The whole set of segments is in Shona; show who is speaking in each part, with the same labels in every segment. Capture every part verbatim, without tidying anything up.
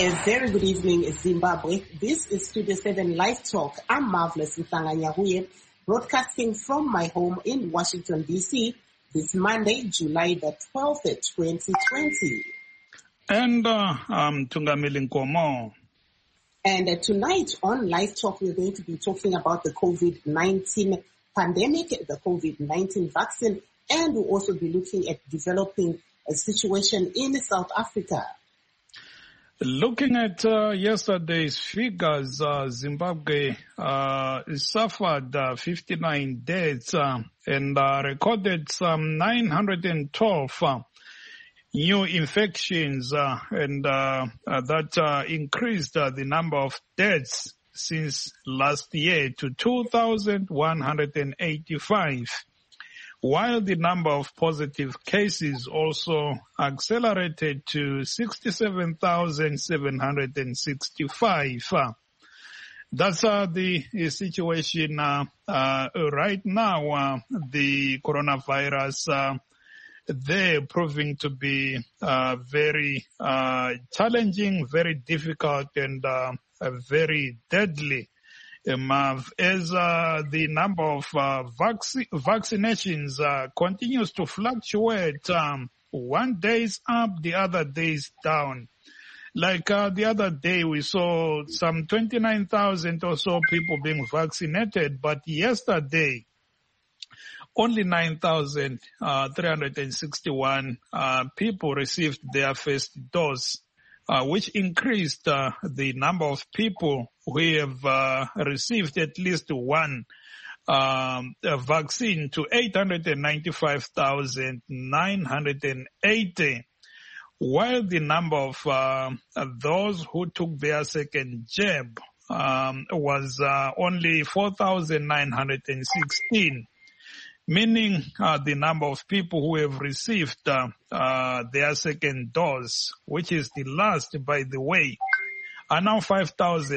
Speaker 1: A very good evening, Zimbabwe. This is Studio seven Live Talk. I'm Marvelous Ntanganyahuye, broadcasting from my home in Washington, D C this Monday, July the twelfth, twenty twenty.
Speaker 2: And uh, I'm Tungamili Nkomo.
Speaker 1: And uh, tonight on Live Talk, we're going to be talking about the COVID nineteen pandemic, the COVID nineteen vaccine, and we'll also be looking at developing a situation in South Africa.
Speaker 2: Looking at uh, yesterday's figures, uh, Zimbabwe uh, suffered uh, fifty-nine deaths uh, and uh, recorded some nine hundred twelve uh, new infections, uh, and uh, uh, that uh, increased uh, the number of deaths since last year to two thousand one hundred eighty-five. While the number of positive cases also accelerated to sixty-seven thousand seven hundred sixty-five. Uh, that's uh, the uh, situation uh, uh, right now. Uh, the coronavirus, uh, they're proving to be uh, very uh, challenging, very difficult, and uh, uh, very deadly. Um, as uh, the number of uh, vac- vaccinations uh, continues to fluctuate, um, one day is up, the other day is down. Like uh, the other day, we saw some twenty-nine thousand or so people being vaccinated, but yesterday, only nine thousand three hundred sixty-one uh, people received their first dose. Uh, which increased uh, the number of people who have uh, received at least one um, vaccine to eight hundred ninety-five thousand nine hundred eighty, while the number of uh, those who took their second jab um, was uh, only four thousand nine hundred sixteen. Meaning uh, the number of people who have received uh, uh, their second dose, which is the last, by the way, are now five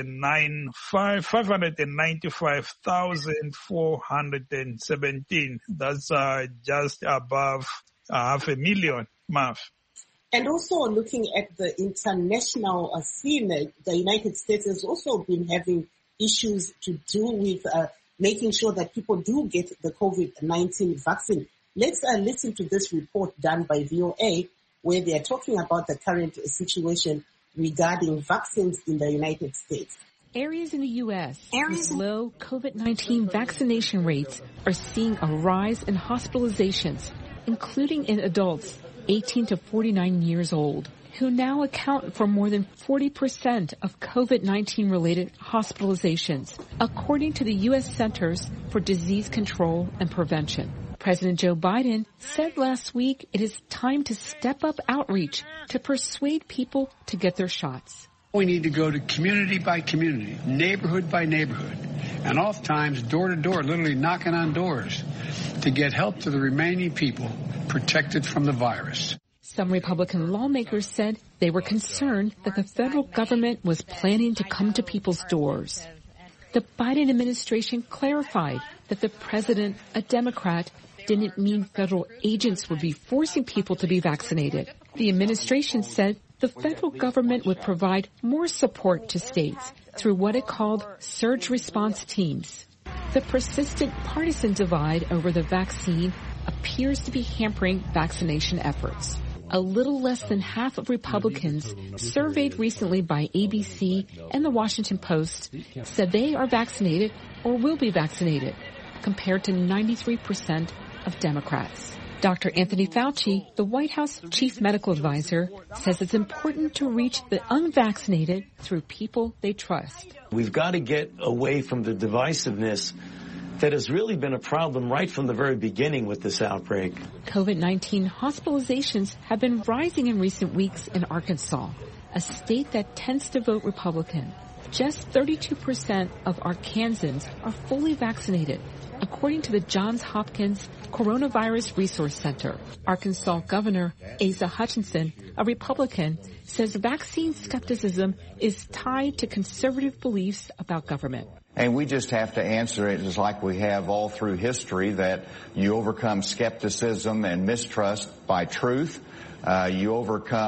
Speaker 2: hundred ninety-five thousand four hundred seventeen. That's uh, just above uh, half a million, Marv.
Speaker 1: And also looking at the international uh, scene, the United States has also been having issues to do with uh, making sure that people do get the COVID nineteen vaccine. Let's uh, listen to this report done by V O A, where they are talking about the current situation regarding vaccines in the United States.
Speaker 3: Areas in the U S with low COVID nineteen vaccination rates are seeing a rise in hospitalizations, including in adults eighteen to forty-nine years old, who now account for more than forty percent of COVID nineteen related hospitalizations, according to the U S Centers for Disease Control and Prevention. President Joe Biden said last week it is time to step up outreach to persuade people to get their shots.
Speaker 4: We need to go to community by community, neighborhood by neighborhood, and oftentimes door to door, literally knocking on doors to get help to the remaining people protected from the virus.
Speaker 3: Some Republican lawmakers said they were concerned that the federal government was planning to come to people's doors. The Biden administration clarified that the president, a Democrat, didn't mean federal agents would be forcing people to be vaccinated. The administration said the federal government would provide more support to states through what it called surge response teams. The persistent partisan divide over the vaccine appears to be hampering vaccination efforts. A little less than half of Republicans surveyed recently by A B C and the Washington Post said they are vaccinated or will be vaccinated, compared to ninety-three percent of Democrats. Doctor Anthony Fauci, the White House chief medical advisor, says it's important to reach the unvaccinated through people they trust.
Speaker 5: We've got to get away from the divisiveness that has really been a problem right from the very beginning with this outbreak.
Speaker 3: COVID nineteen hospitalizations have been rising in recent weeks in Arkansas, a state that tends to vote Republican. Just thirty-two percent of Arkansans are fully vaccinated, according to the Johns Hopkins Coronavirus Resource Center. Arkansas Governor Asa Hutchinson, a Republican, says vaccine skepticism is tied to conservative beliefs about government.
Speaker 6: And we just have to answer it just like we have all through history, that you overcome skepticism and mistrust by truth. Uh, you overcome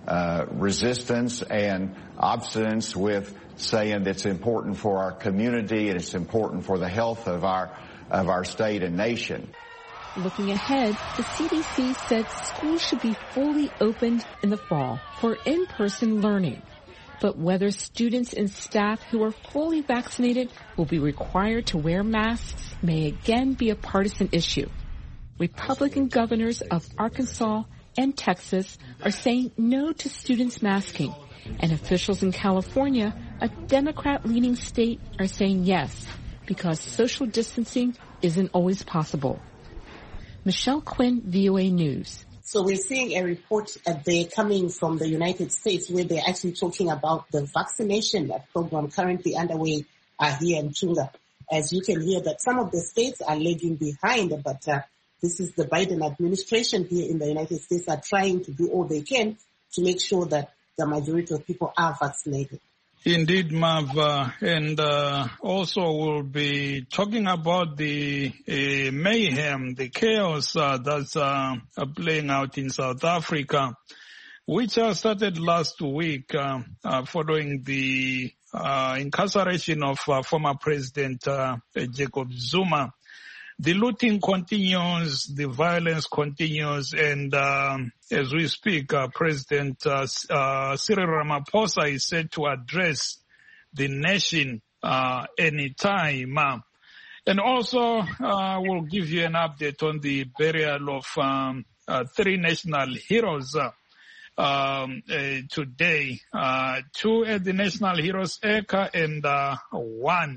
Speaker 6: uh, resistance and obstinance with saying it's important for our community and it's important for the health of our of our state and nation.
Speaker 3: Looking ahead, the C D C said schools should be fully opened in the fall for in-person learning. But whether students and staff who are fully vaccinated will be required to wear masks may again be a partisan issue. Republican governors of Arkansas and Texas are saying no to students masking, and officials in California, a Democrat-leaning state, are saying yes, because social distancing isn't always possible. Michelle Quinn, V O A News.
Speaker 1: So we're seeing a report uh, there coming from the United States where they're actually talking about the vaccination program currently underway uh, here in Tunga. As you can hear that some of the states are lagging behind, but uh, this is the Biden administration here in the United States are trying to do all they can to make sure that the majority of people are vaccinated.
Speaker 2: Indeed, Mav, uh, and uh, also we'll be talking about the uh, mayhem, the chaos uh, that's uh, playing out in South Africa, which uh, started last week uh, uh, following the uh, incarceration of uh, former President uh, Jacob Zuma. The looting continues, the violence continues, and um, as we speak, uh, President uh, uh, Cyril Ramaphosa is set to address the nation uh, anytime. Uh, and also, uh, we'll give you an update on the burial of um, uh, three national heroes uh, um, uh, today. Uh, two at the National Heroes Eka and uh, one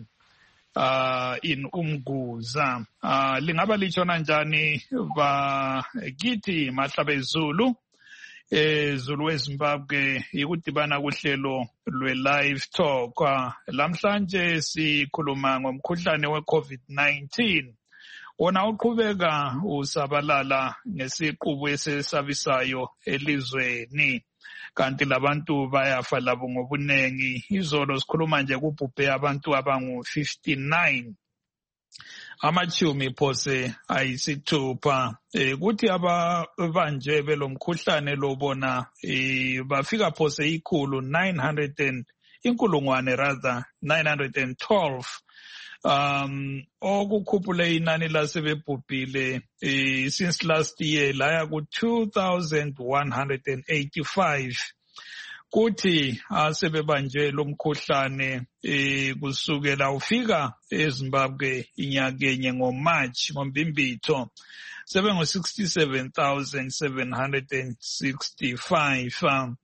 Speaker 2: Uh, in Umguza. Uh, lingaba lichona njani ba kithi Mahlabe Zulu, eh, Zulu eZimbabwe, ikudibana kuhlelo lwe live talk. Uh, lamhlanje sikhuluma ngomkhuhlane we COVID nineteen. Wona uqhubeka usabalala ngesiqubu esesabisayo elizweni. Kanti labantu bayafa labo ngobunengi. Izolo sikhuluma nje kubhubhe abantu abangu fifty-nine. Amachumi phose ayisithupha. Eh, kuthi abanje belomkhuhlane lobona eh, bafika phose ikhulu nine hundred and inkulungwane rather nine hundred twelve. Um, okukhuphule inani lasebebhubhile eh, since last year laya ku two thousand one hundred eighty-five. Kuthi asebebanje lomkhuhlane eh, kusukela ufika eZimbabwe inyakenye ngoMarch ngombimbitho sebengu sixty-seven thousand seven hundred sixty-five. Um,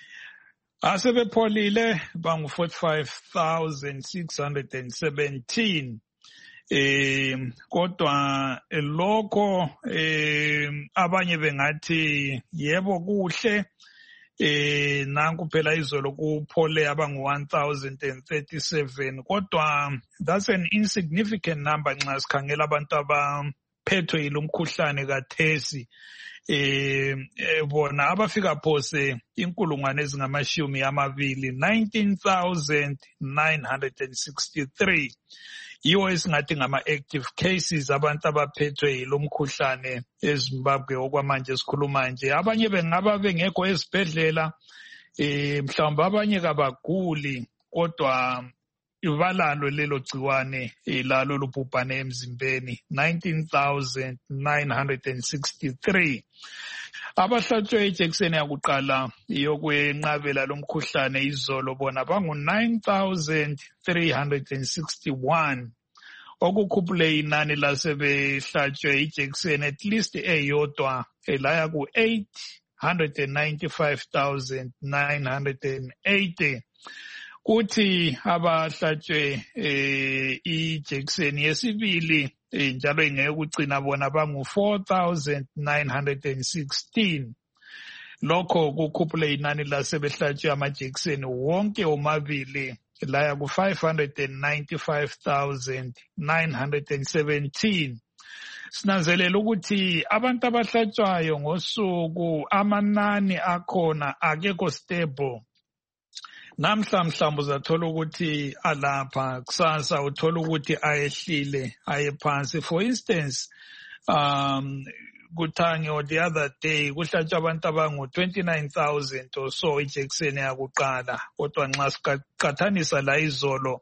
Speaker 2: asebepholile bangu forty-five thousand six hundred seventeen. Eh, kodwa lokho eh, abanye bengathi yebo kuhle. Eh, nanku phela izolo kuphole abangu one thousand thirty-seven. Kodwa that's an insignificant number nxa sikhangela abantu abaphethwe yilomkhuhlane kathesi. Eh, bona abafika phose inkulungwane ezingamashumi amabili nineteen thousand nine hundred sixty-three. Yiwo esingathi ngama active cases abantu abaphethwe yilomkhuhlane eZimbabwe okwamanje sikhuluma nje. Abanye bengaba bengekho esibhedlela, eh mhlawumbe abanye kabaguli, kodwa ibalalo lelo gciwane lalo lubhubhane emzimbeni nineteen thousand nine hundred sixty-three. Abahlatshwe ijekiseni yakuqala yokwenqabela lomkhuhlane izolo bona bangu nine thousand three hundred sixty-one. Okukhuphule inani lasebehlatshwe ijekiseni at least eyodwa elaya ku eight hundred ninety-five thousand nine hundred eighty. Kuthi abahlatshwe eh, ijekiseni yesibili eh, njalo ingeke kucina bona bangu four thousand nine hundred sixteen. Lokho kukhuphule inani lasebehlatshwe amajekiseni wonke omabili laya ku five hundred ninety-five thousand nine hundred seventeen. Sinanzelela ukuthi abantu abahlatshwayo ngosuku amanani akhona akekho stable. Namhla mhlawumbe uzathola ukuthi alapha, kusasa uthola ukuthi ayehlile aye phansi. For instance, um Kutange or the other day kuhlatshwa abantu abangu twenty-nine thousand or so ijekiseni yakuqala, kodwa nxa siqathanisa la izolo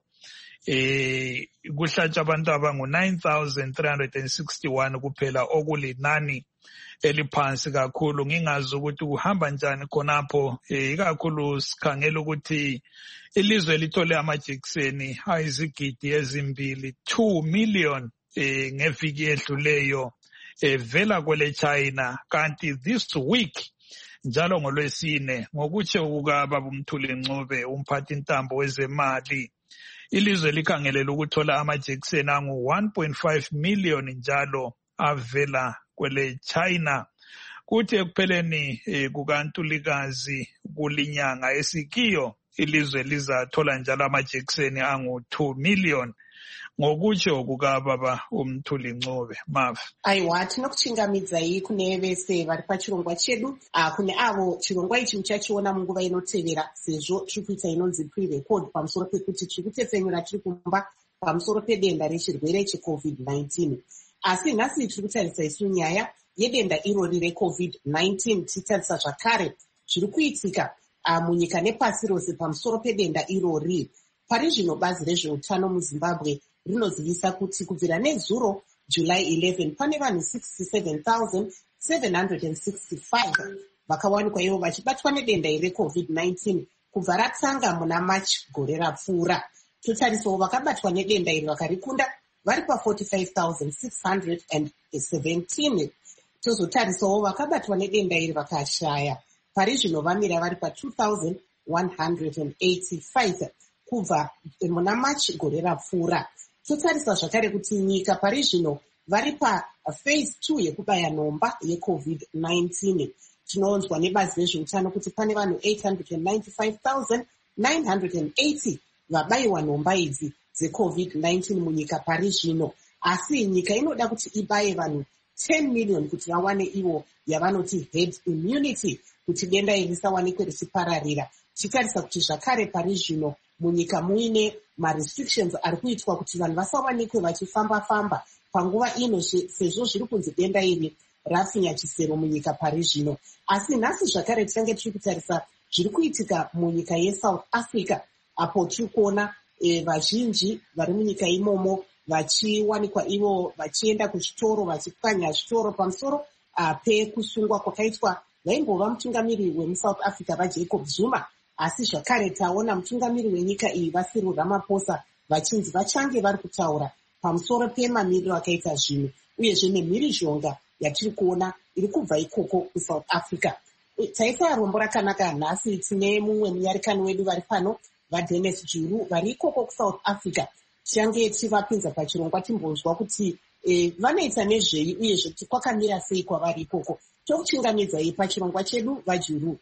Speaker 2: eh kuhlatshwa abantu abangu nine thousand three hundred sixty-one kuphela, okulinani eliphansi kakhulu. Ngingazi ukuthi kuhamba njani khonapho, eh ikakhulu sikhangela ukuthi ilizwe lithole amajekiseni ayizigidi ezimbili two million eh ngeviki edluleyo evela kwele China, kanti this week njalo ngolwesine ngokutsho kukababa uMthuli Ncube umphathi intambo wezemali, ilizwe likhangelela ukuthola amajekiseni angu one point five million njalo avela kwele China. Kuthi ekupheleni eh, kukaNtulikazi kulinyanga esikiyo ilizwe lizathola njalo amajekiseni angu two million ngokutsho kukababa uMthuli Ncube. Mav
Speaker 1: aiwa tinokuchingamidzai kune vese vari pachirongwa chedu. Ah, kune avo chirongwa ichi muchachiona munguva inotevera, sezvo tiri kuita inonzi pre-record pamusoro pekuti tiri kutefenyura tiri kumba pamusoro pedenda rechirwere checovid nineteen. Asi nhasi tiri kutarisa isu nyaya yedenda irori recovid nineteen, tichitarisa zvakare zviri kuitika uh, munyika nepasi rose pamusoro pedenda irori. Pari zvino bazi rezveutano muZimbabwe rinozivisa kuti kubvira nezuro July eleventh pane vanhu sixty-seven thousand seven hundred sixty-five vakawanikwa ivo vachibatwa nedenda irecovid nineteen kubva ratanga muna March gore rapfuura. Totarisawo vakabatwa nedenda iri vakarikunda vari pa forty-five thousand six hundred seventeen. Tozotarisawo vakabatwa nedenda iri vakashaya, pari zvino vamira vari pa two thousand one hundred eighty-five kubva muna March gore rapfuura. Totarisa zvakare kuti nyika pari zvino vari pa phase two yekubaya nhomba yecovid nineteen. Tinoonzwa nebazi rezveutano kuti pane vanhu eight hundred ninety-five thousand nine hundred eighty vabayiwa nhomba idzi dzecovid nineteen munyika pari zvino, asi nyika inoda kuti ibaye vanhu ten million kuti vawane ivo yavanoti herd immunity, kuti denda iri risawanikwe richipararira. Tichitarisa kuti zvakare pari zvino munyika muine marestrictions ari kuitwa kuti vanhu vasawanikwe vachifamba-famba panguva ino, sezvo zviri kunzi denda iri rafinya chisero munyika pari zvino. Asi nhasi zvakare tichange tiri kutarisa zviri kuitika munyika yeSouth Africa, apo tiri kuona e, vazhinji vari munyika imomo vachiwanikwa ivo vachienda kuzvitoro vachipwanya zvitoro pamusoro uh, pekusungwa kwakaitwa vaimbova mutungamiri wemuSouth Africa vaJacob Zuma. Asi zvakare taona mutungamiri wenyika iyi vaCyril Ramaphosa vachinzi vachange vari kutaura pamusoro pemamiriro akaita zvinhu, uyezve nemhirizhonga yatiri kuona iri kubva ikoko kuSouth Africa. Taisa rombo rakanaka nhasi tine mumwe munyarikani wedu vari pano, vaDennis Juru vari ikoko kuSouth Africa. Tichange tivapinza pachirongwa timbonzwa kuti e, vanoita nezvei uyezve kuti kwakamira sei kwavari ikoko. Tokuchingamidzai pachirongwa chedu vaJuru.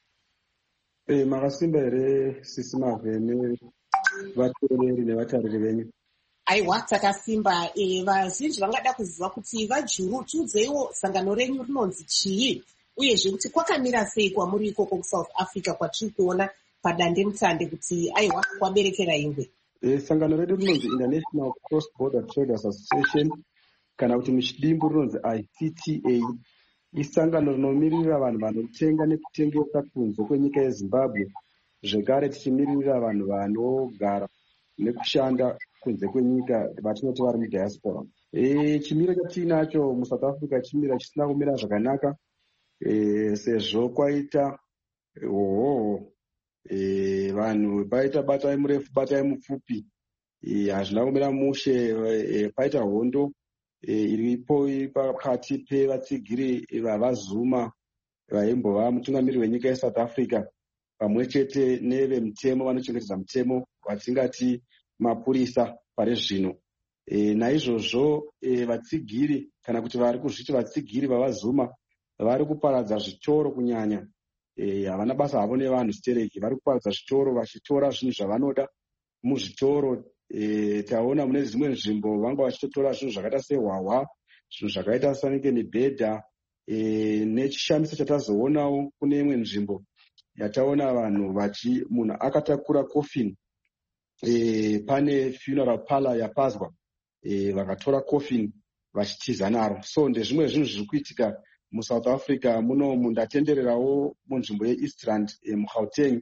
Speaker 7: Eh, makasimba here sisi Mavhene, vateereri nevatariri venyu.
Speaker 1: Aiwa takasimba. E, vazhinji vangada kuziva kuti vaJuru tiudzeiwo sangano renyu rinonzi chii, uyezve kuti kwakamira sei kwamuri ikoko kuSouth Africa kwatiri kuona padande mutande kuti aiwa kwaberekera ingwe.
Speaker 7: E, sangano redu rinonzi International Cross Border Traders Association kana kuti muchidimbu rinonzi I C T A. Isangano rinomirira vanhu vanotenga nekutengesa kunze kwenyika yeZimbabwe, zvekare tichimirira vanhu vanogara nekushanda kunze kwenyika vatinoti vari mudiaspora. E, chimiro chatinacho muSouth Africa chimira chisina kumira zvakanaka, e, sezvo kwaita hoho e, vanhu paita batai murefu batai mupfupi, hazvina e, kumira mushe, e, paita hondo E, iripo pakati pevatsigiri vavaZuma vaimbova mutungamiri wenyika yeSouth Africa pamwe chete nevemutemo vanochengetedza mutemo vatingati mapurisa pari zvino. E, naizvozvo e, vatsigiri kana kuti vari kuzviti vatsigiri vavaZuma vari kuparadza zvitoro kunyanya. Havana e, basa havo nevanhu stereki, vari kuparadza zvitoro vachitora zvinhu zvavanoda muzvitoro. E, taona mune dzimwe nzvimbo vanga vachitotora zvinhu zvakaita sehwahwa, zvinhu zvakaita sanike mibhedha. E, nechishamiso chatazoonawo kune imwe nzvimbo yataona vanhu vachi munhu akatakura coffin, e, pane funeral parlor yapazwa, e, vakatora coffin vachitiza naro. So ndezvimwe zvinhu zviri kuitika muSouth Africa muno. Ndatendererawo munzvimbo yeEastrand muGauteng.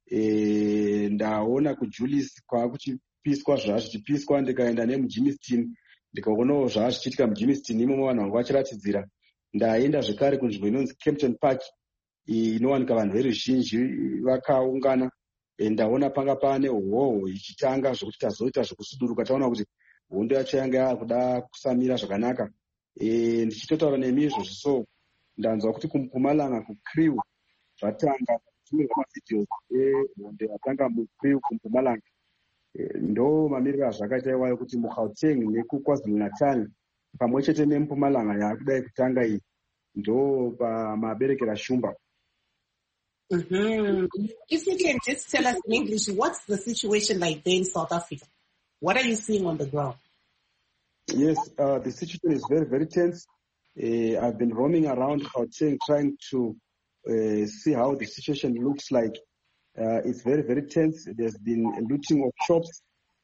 Speaker 7: E, ndaona kuJulius kwakuchipiswa zvazvichipiswa, ndikaenda nemuJimmiston ndikaonawo zvazvichiitika muJimmiston imomo vanhu vanga vachiratidzira. Ndaenda zvekare kunzvimbo inonzi Kempton Park inowanika vanhu veruzhinji vakaungana. Ndaona panga pane hoho ichitanga zvokuti tazoita zvekusuduruka taona kuti hondo yacho yanga yakuda kusamira zvakanaka. E, ndichitotaura nemi izvozvo, so ndanzwa kuti kuMpumalanga kuCrew zvatanga tumwe zvamadhiyo ehondo yatanga muCrew kuMpumalanga. E, ndo mamiriro azvakaita iwayo kuti muGauteng nekuKwaZulu Natal pamwe chete neMpumalanga yakudai kutanga iyi ndo pamaberekera shumba.
Speaker 1: Mm-hmm. If you can just tell us in English, what's the situation like there in South Africa? What are you seeing on the ground?
Speaker 7: Yes, uh, the situation is very, very tense. Uh, I've been roaming around Gauteng trying to uh, see how the situation looks like. Uh, it's very, very tense. There's been looting of shops.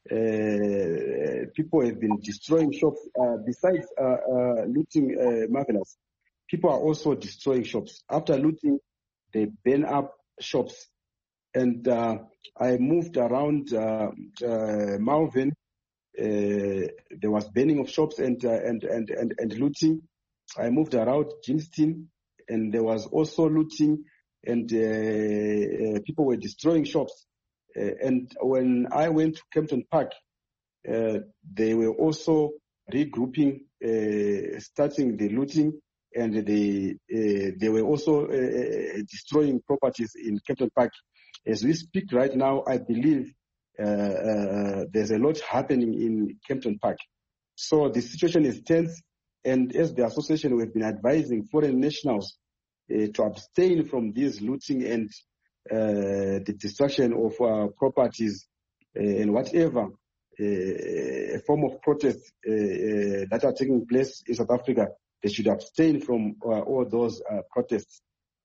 Speaker 7: Uh, people have been destroying shops. Uh, besides uh, uh, looting uh, Marvelous, people are also destroying shops. After looting, they burn up shops. And uh, I moved around uh, uh, Malvern. Uh, there was burning of shops and, uh, and, and, and, and looting. I moved around Jimston, and there was also looting, and uh, uh, people were destroying shops. Uh, and when I went to Kempton Park, uh, they were also regrouping, uh, starting the looting, and they uh, they were also uh, destroying properties in Kempton Park. As we speak right now, I believe uh, uh, there's a lot happening in Kempton Park. So the situation is tense, and as the association, we've been advising foreign nationals uh, to abstain from this looting and uh, the destruction of uh, properties uh, and whatever uh, a form of protest uh, uh, that are taking place in South Africa. They should abstain from uh, all those uh, protests.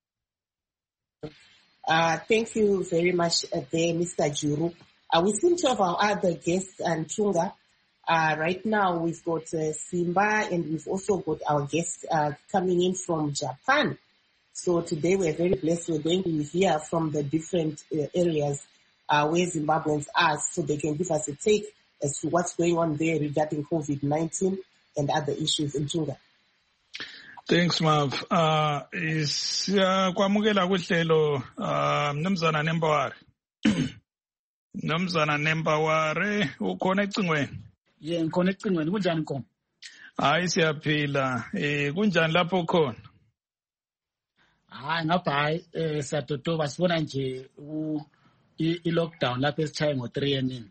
Speaker 1: Uh, thank you very much uh, there, Mister Juru. Uh, we seem to have our other guests, and Chunga. Uh, right now we've got uh, Simba, and we've also got our guests uh, coming in from Japan. So today we're very blessed. We're going to hear from the different uh, areas uh, where Zimbabweans are, so they can give us a take as to what's going on there regarding COVID nineteen and other issues in Chunga.
Speaker 2: Thanks, Mav. Uh, siyakwamukela kuhlelo uh, Mnumzana Nembaware. Mnumzana Nembaware ukhona ecingweni?
Speaker 8: Yeah, ngikhona ecingweni. Kunjani Nkomo?
Speaker 2: Hayi siyaphila. Eh kunjani lapho khona?
Speaker 8: Hayi ngapha hayi eh siyatotoba sibona nje i lockdown lapha esitshaye ngo three yenini.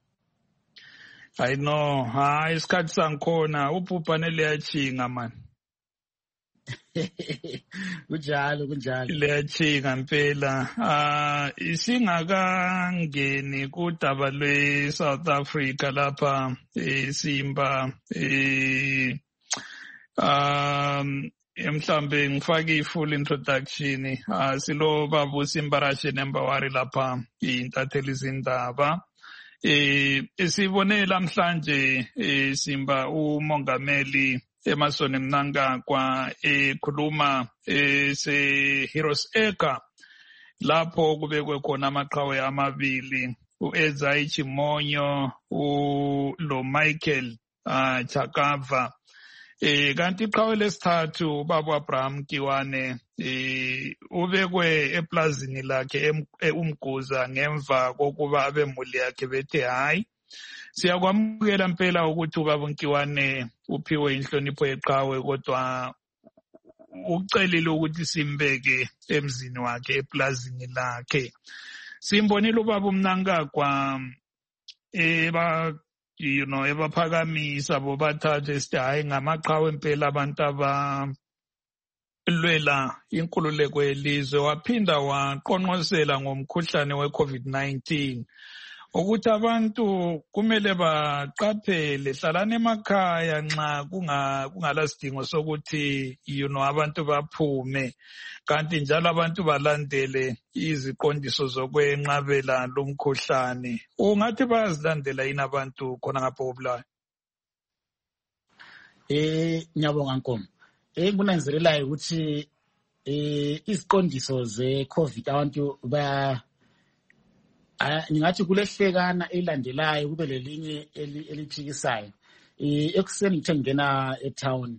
Speaker 2: I know. Hayi isikhathi sangikhona ubhubhane liyachinga man.
Speaker 8: Kunjalo kunjalo
Speaker 2: liyachinga impela. Ah isingakangeni kudaba lwe South Africa lapha eSimba eh um mhlambe ngifake ifull introduction. Ah silo babu Simbarashe Nembaware lapha intatheli izindaba. Eh esibone namhlanje eh Simba umongameli Emerson Mnangagwa ekhuluma ese Heroes Acre lapho kubekwe khona amaqhawe amabili uEzai Chimonyo ulo Michael uh, Chakava eh kanti iqhawe lesithathu ubaba Abraham Kiwane eh ubekwe eplazini lakhe umguza ngemva kokuba abemuli yakhe bethe hayi siyakwamukela impela ukuthi ubaba Nkiwane uphiwe inhlonipho yeqhawe kodwa ucelile ukuthi simbeke emzini wakhe eplazini lakhe. Simbonile ubaba Mnangagwa eba you know ebaphakamisa bobathathe sithi hayi ngamaqhawe impela abantu aba lwela inkululeko yelizwe, waphinda waqonqosela ngomkhuhlane we-COVID nineteen ukuthi abantu kumele baqaphele hlalana emakhaya nxa kungala sidingo sokuthi you know abantu baphume, kanti njalo abantu balandele iziqondiso zokwenqabela lomkhuhlane. Ungathi bayazilandela yini abantu khona ngapho koBulawayo?
Speaker 8: eh nyabonga Nkomo eh kunanzelelayo ukuthi eh iziqondiso ze COVID abantu ba ngingathi kulehlekana elandelayo kube lelinye eliphikisayo eh ekuseni ngithe ngena etown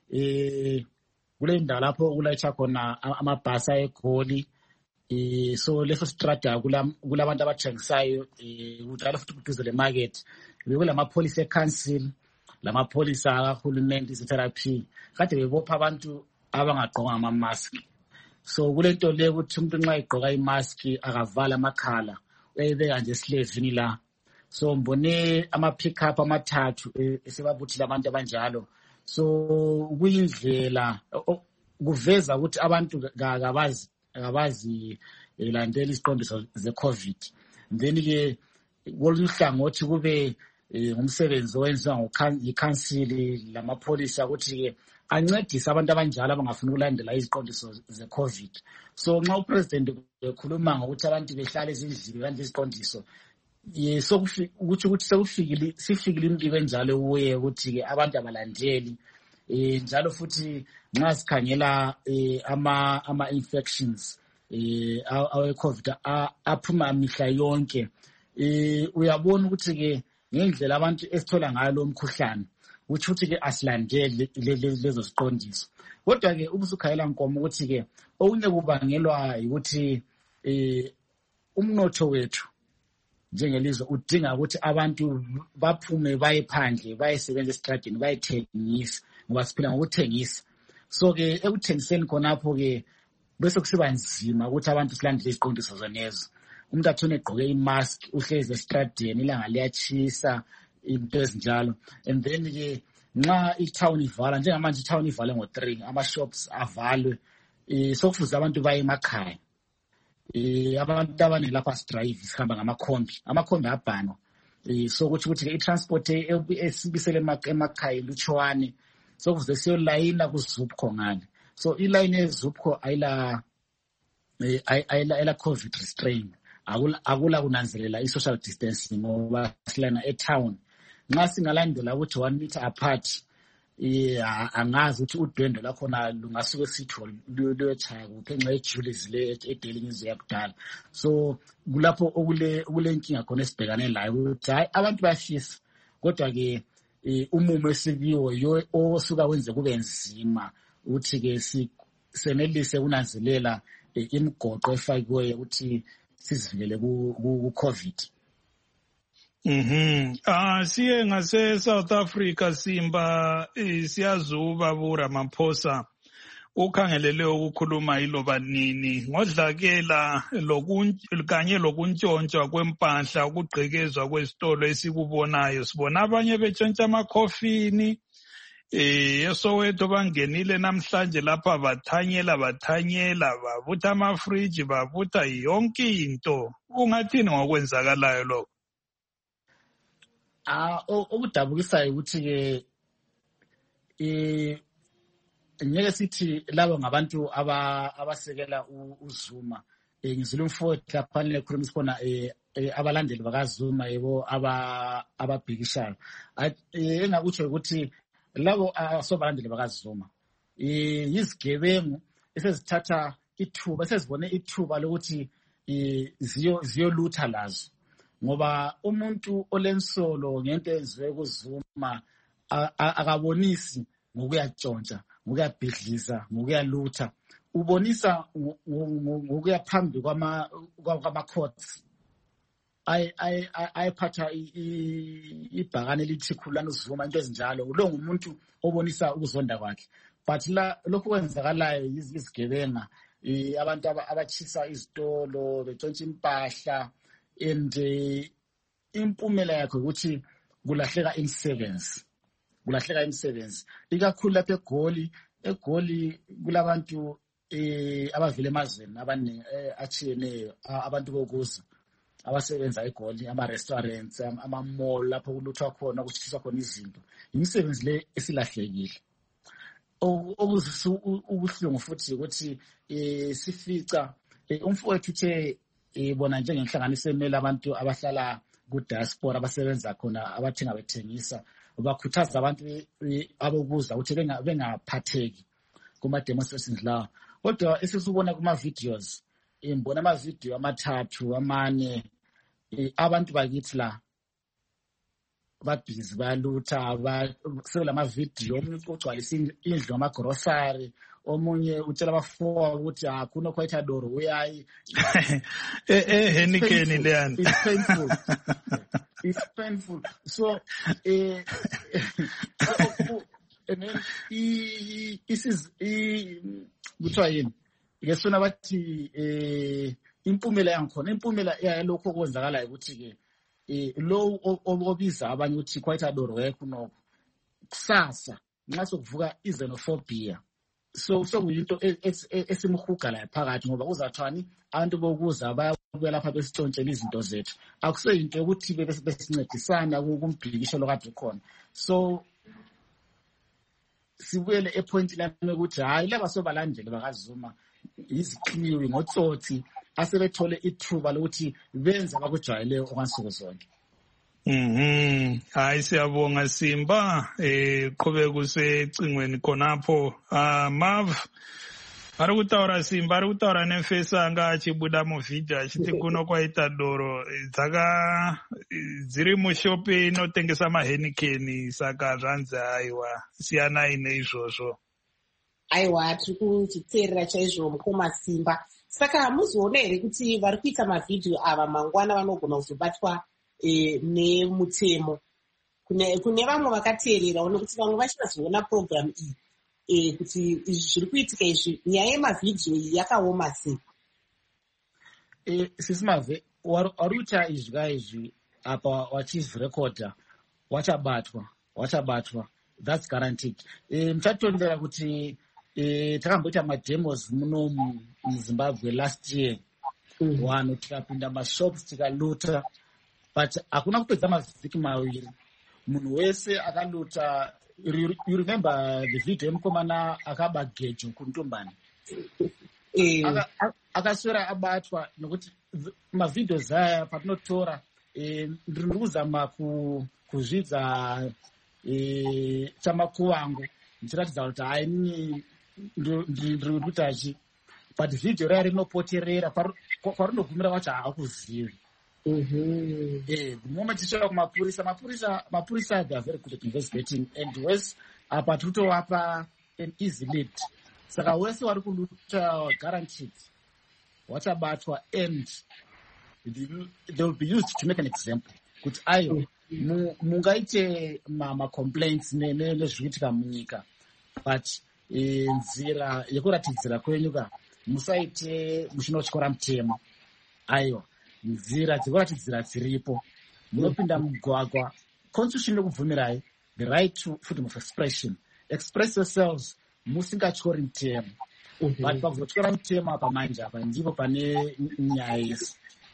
Speaker 8: eh kule ndawo lapho kulayitha khona amabhasi eGoli eh so leso strata kulabantu abathengisayo eh kudala futhi kuduze le market bekulamapolice eCouncil lamapolice akahulumende isetherapy kade bebopha abantu abangagqoka ama mask so kulento le ukuthi umuntu nxa egqoka imask akavala amakhala uyayibeka nje eslavini la so mbone ama pick up amathathu esebabuthile abantu abanjalo so kuyindlela kuveza ukuthi abantu akabazi akabazi elandela isiqondiso ze COVID then ke kolunhlangothi kube umsebenzi owenziwa ngokhansili lamapolice ukuthi ke ancedise abantu abanjalo abangafuni ukulandela iziqondiso ze COVID so nxa upresident ekhuluma ngokuthi abantu behlale ezindlini kanje iziqondiso yeso ukuthi ukuthi sekufikile sifikile impilo enjalo uye ukuthi ke abantu abalandeli eh njalo futhi nxa sikhangela ama ama infections eh awe COVID aphuma mihla yonke eh uyabona ukuthi ke ngendlela abantu esithola ngayo lo mkhuhlane ukuthi uthi ke asilandele lezo ziqondiso kodwa ke ubusukhayela Nkomo ukuthi ke okunye kubangelwa ukuthi eh umnotho wethu njengelizwe udinga ukuthi abantu baphume baye phandle bayesebenza estradini bayethengisa ngoba siphila ngokuthengisa so ke ekuthengiseni khonapho ke bese kusiba nzima ukuthi abantu silandele iziqondiso zonezo umuntu athone egqoke imask uhlezi estradini ilanga liyachisa into ezinjalo and then ke nxa itown ivala njengamanje itown ivale ngo three ama shops avalwe eh sokufuza abantu baye emakhaya eh abantu abaningi lapha strive sihamba ngamakhombi amakhombi abhano eh so ukuthi ukuthi ke transport esibisele emakhaya luchwane sokuze siyolayina kuZupco ngale so iline eZupco ayila eh ayila ela COVID restraint akula akula kunanzelela i-social distancing ngoba silana etown nxa singalandela ukuthi one meter apart eh angazi ukuthi udwendo lakhona lungasuke sitho luyotshaya kuphi nxa ejulies le edeling izo yakudala so kulapho okule okulenkinga khona esibhekane layo ukuthi hayi abantu bayafisa kodwa ke umumo esikiwo yo osuka wenze kube nzima uthi ke senelise kunanzelela imigoqo efakiwe ukuthi sizivikele ku COVID.
Speaker 2: Mhm. Ah siye ngase South Africa Simba siyazuba buRamaphosa ukhangelele ukukhuluma iloba nini ngodlakela lokanye lokuntshontshwa kwempahla ukugqekezwa kwesitolo esikubonayo sibona abanye betshontsha amakhofini eh eSoweto bangenile namhlanje lapha bathanyela bathanyela babutha ama fridge babutha yonke into ungathini ngokwenzakalayo lokho
Speaker 8: ah okudabukisayo ukuthi ke eh ngeke sithi labo ngabantu abasekela uZuma ngizile umfowethu lapha nekhuluma isikhona abalandeli bakaZuma yebo aba ababhikishayo engakutsho ukuthi labo asobalandeli bakaZuma yizigebengu esezithatha ithuba esezibone ithuba lokuthi ziyo ziyolutha lazo ngoba umuntu olensolo ngento eziwe kuZuma akabonisi ngokuyatshontsha ngokuyabhidliza ngokuyalutha ubonisa ngokuya phambi kwama kwama courts ay ay ayiphatha ibhakane elithi khulana uZuma into ezinjalo lo ngumuntu obonisa ukuzonda kwakhe but la lokho kwenzakalayo izigebenga abantu abachisa izitolo betshontsha impahla and impumela yakhe ukuthi kulahleka imisebenzi kulahleka imisebenzi ikakhulu lapha eGoli eGoli kulabantu eh abavile emazweni abaningi achiyeneyo abantu bokuza abasebenza eGoli ama restaurants ama mall lapho kuluthwa khona kuchiswa khona izinto imisebenzi le esilahlekile okuzisa ubuhlungu futhi ukuthi eh sifica umfowethu uthe bona njengenhlanganiso emela abantu abahlala ku diaspora abasebenza khona abathenga bethengisa vakhuthaza abantu abokuza ukuthi bengaphatheki kuma-demonstrations lawa. Kodwa esisubona kuma-videos, ngibona ama-video amathathu amane, abantu bakithi la babhizi bayalutha, sekulama-video, omunye ugcwalisa indlu amagrosari, omunye utshela abafowabo ukuthi akuno khwayitha doro uyayi.
Speaker 2: Henikeni leyani.
Speaker 8: It's painful. It's painful. So, eh, and then this is kuthiwa yini? Ngesona bathi eh impumela yankhona, impumela yalokho okwenzakalayo ukuthi ke eh lo obiza abanye ukuthi khwayitha doro wekho nokho. Kusasa nxa sokuvuka xenophobia. So so kuyinto esimhuga la phakathi ngoba kuzathwani abantu bokuza bayabuya lapha besitshontshela izinto zethu. Akuseyinto ukuthi besincedisana kumbhikisho lokade khona. So sibuyele epoint lami ukuthi hayi laba sobalandeli bakaZuma iziqhiwi ngotsotsi asebethole ithuba lokuthi benza bakujwayeleyo okwansuku zonke.
Speaker 2: Mhm. Hayi siyabonga Simba, eh qhubeka kusecingweni khonapho. Ah Mav ari kutaura Simba ari kutaura neFesa anga achibuda muvideo achiti kuno kwaita doro dzaka dziri mushopi inotengesa mahenikeni saka zvanzi aiwa siyanai neizvozvo.
Speaker 1: Aiwa tiri kuchiteerera chaizvo mukoma Simba. Saka hamuzoona here kuti vari kuita mavhidhiyo ava mangwana vanogona kuzobatwa E, nemutemo kune kune vamwe vakateerera one kuti vamwe vachazoona program iyi e, kuti izvi zviri kuitika izvi nyaya yemavhidhiyo iyi yakaoma sei?
Speaker 8: E, sisi Mave wari kuita izvi izvi apa wachizvirekodha wachabatwa wachabatwa that's guaranteed. E, muchatondera kuti e, takamboita mademos muno muZimbabwe last year mm. Wano tikapinda mashops tikaluta. But hakuna kupedza mavhiki maviri munhu wese akaluta. You remember the video yemukomana akaba gejo kuntumbani akaswera abatwa nokuti mavidhios aya patinotora ndiri kuzama kuzvidza chamakuvangu ndichiratidza kuti hai ndiri kutachi, but video raya rinopoterera kwarinogumira kwacho haakuzivi.
Speaker 1: Mm-hmm.
Speaker 8: Eh, the moment you talk mapurisa, mapurisa, mapurisa, they are very good at investigating, and West apa tuto apa an easy lead. Saka West wari kuluta guaranteed. What about what end? They will be used to make an example. Kuti ayo mungaite mama complaints ne ne nezviitika munyika, but nzira yekuratidzira kwenyuka musaite muchinotyora mutemo ayo. Nzira dzikuratidzira dziripo munopinda mugwagwa. Constitution inokubvumirai the right to freedom of expression, express yourselves musingatyori mutemo. But pakuzotyora mutemo apa manje apa ndipo pane nyaya yese.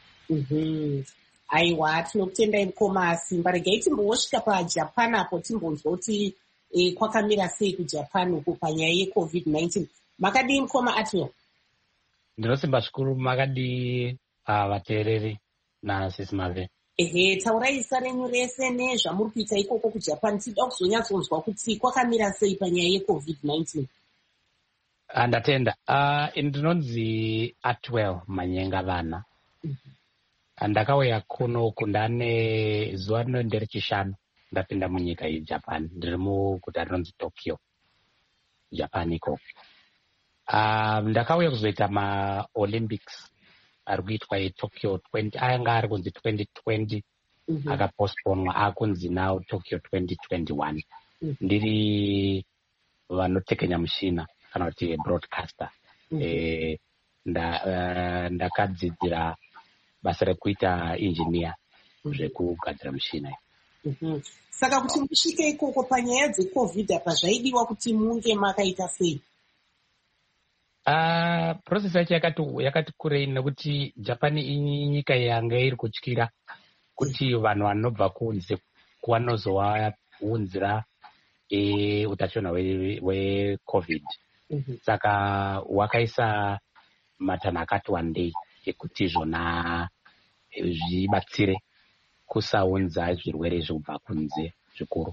Speaker 1: Aiwa tinokutendai mukoma Simba. Regai timbosvika paJapan apo timbonzwa kuti kwakamira sei kuJapan uko panyaya yecovid nineteen. Makadii mukoma Atwell?
Speaker 9: Ndinosimba zvikuru. Makadii vateereri nasisi Mave?
Speaker 1: Ehe, taurai isa renyu rese nezvamuri kuita ikoko kuJapan. Tida kuzonyatsonzwa kuti kwakamira sei panyaya yecovid nineteen.
Speaker 9: Ndatenda. Uh, ndinonzi Atwell Manyenga vana. Ndakauya kuno kundane zuva rino nderechishanu ndapinda munyika yeJapan. Ndiri muguta rinonzi Tokyo, Japan iko. Uh, ndakauya kuzoita maOlympics ari kuitwa eTokyo twenty, anga ari kunzi twenty twenty, mm-hmm. Akapostponwa akunzi now Tokyo twenty twenty-one. Mm-hmm. Ndiri vanotekenya mushina kana kuti broadcaster. Mm-hmm. Eh, nda, uh, ndakadzidzira basa rekuita engineer zvekugadzira mushina.
Speaker 1: Mm-hmm. Saka kuti musvike ikoko panyaya dzecovid apa zvaidiwa kuti munge makaita sei?
Speaker 9: Uh, process yacho yakati yakati kurei nekuti Japan inyika yanga iri kutyira kuti vanhu vanobva kunze kwanozovaunzira e utachiona hwecovid. Mm-hmm. Saka wakaisa matanho akati wandei ekuti zvona zvibatsire kusaunza zvirwere zvekubva kunze zvikuru.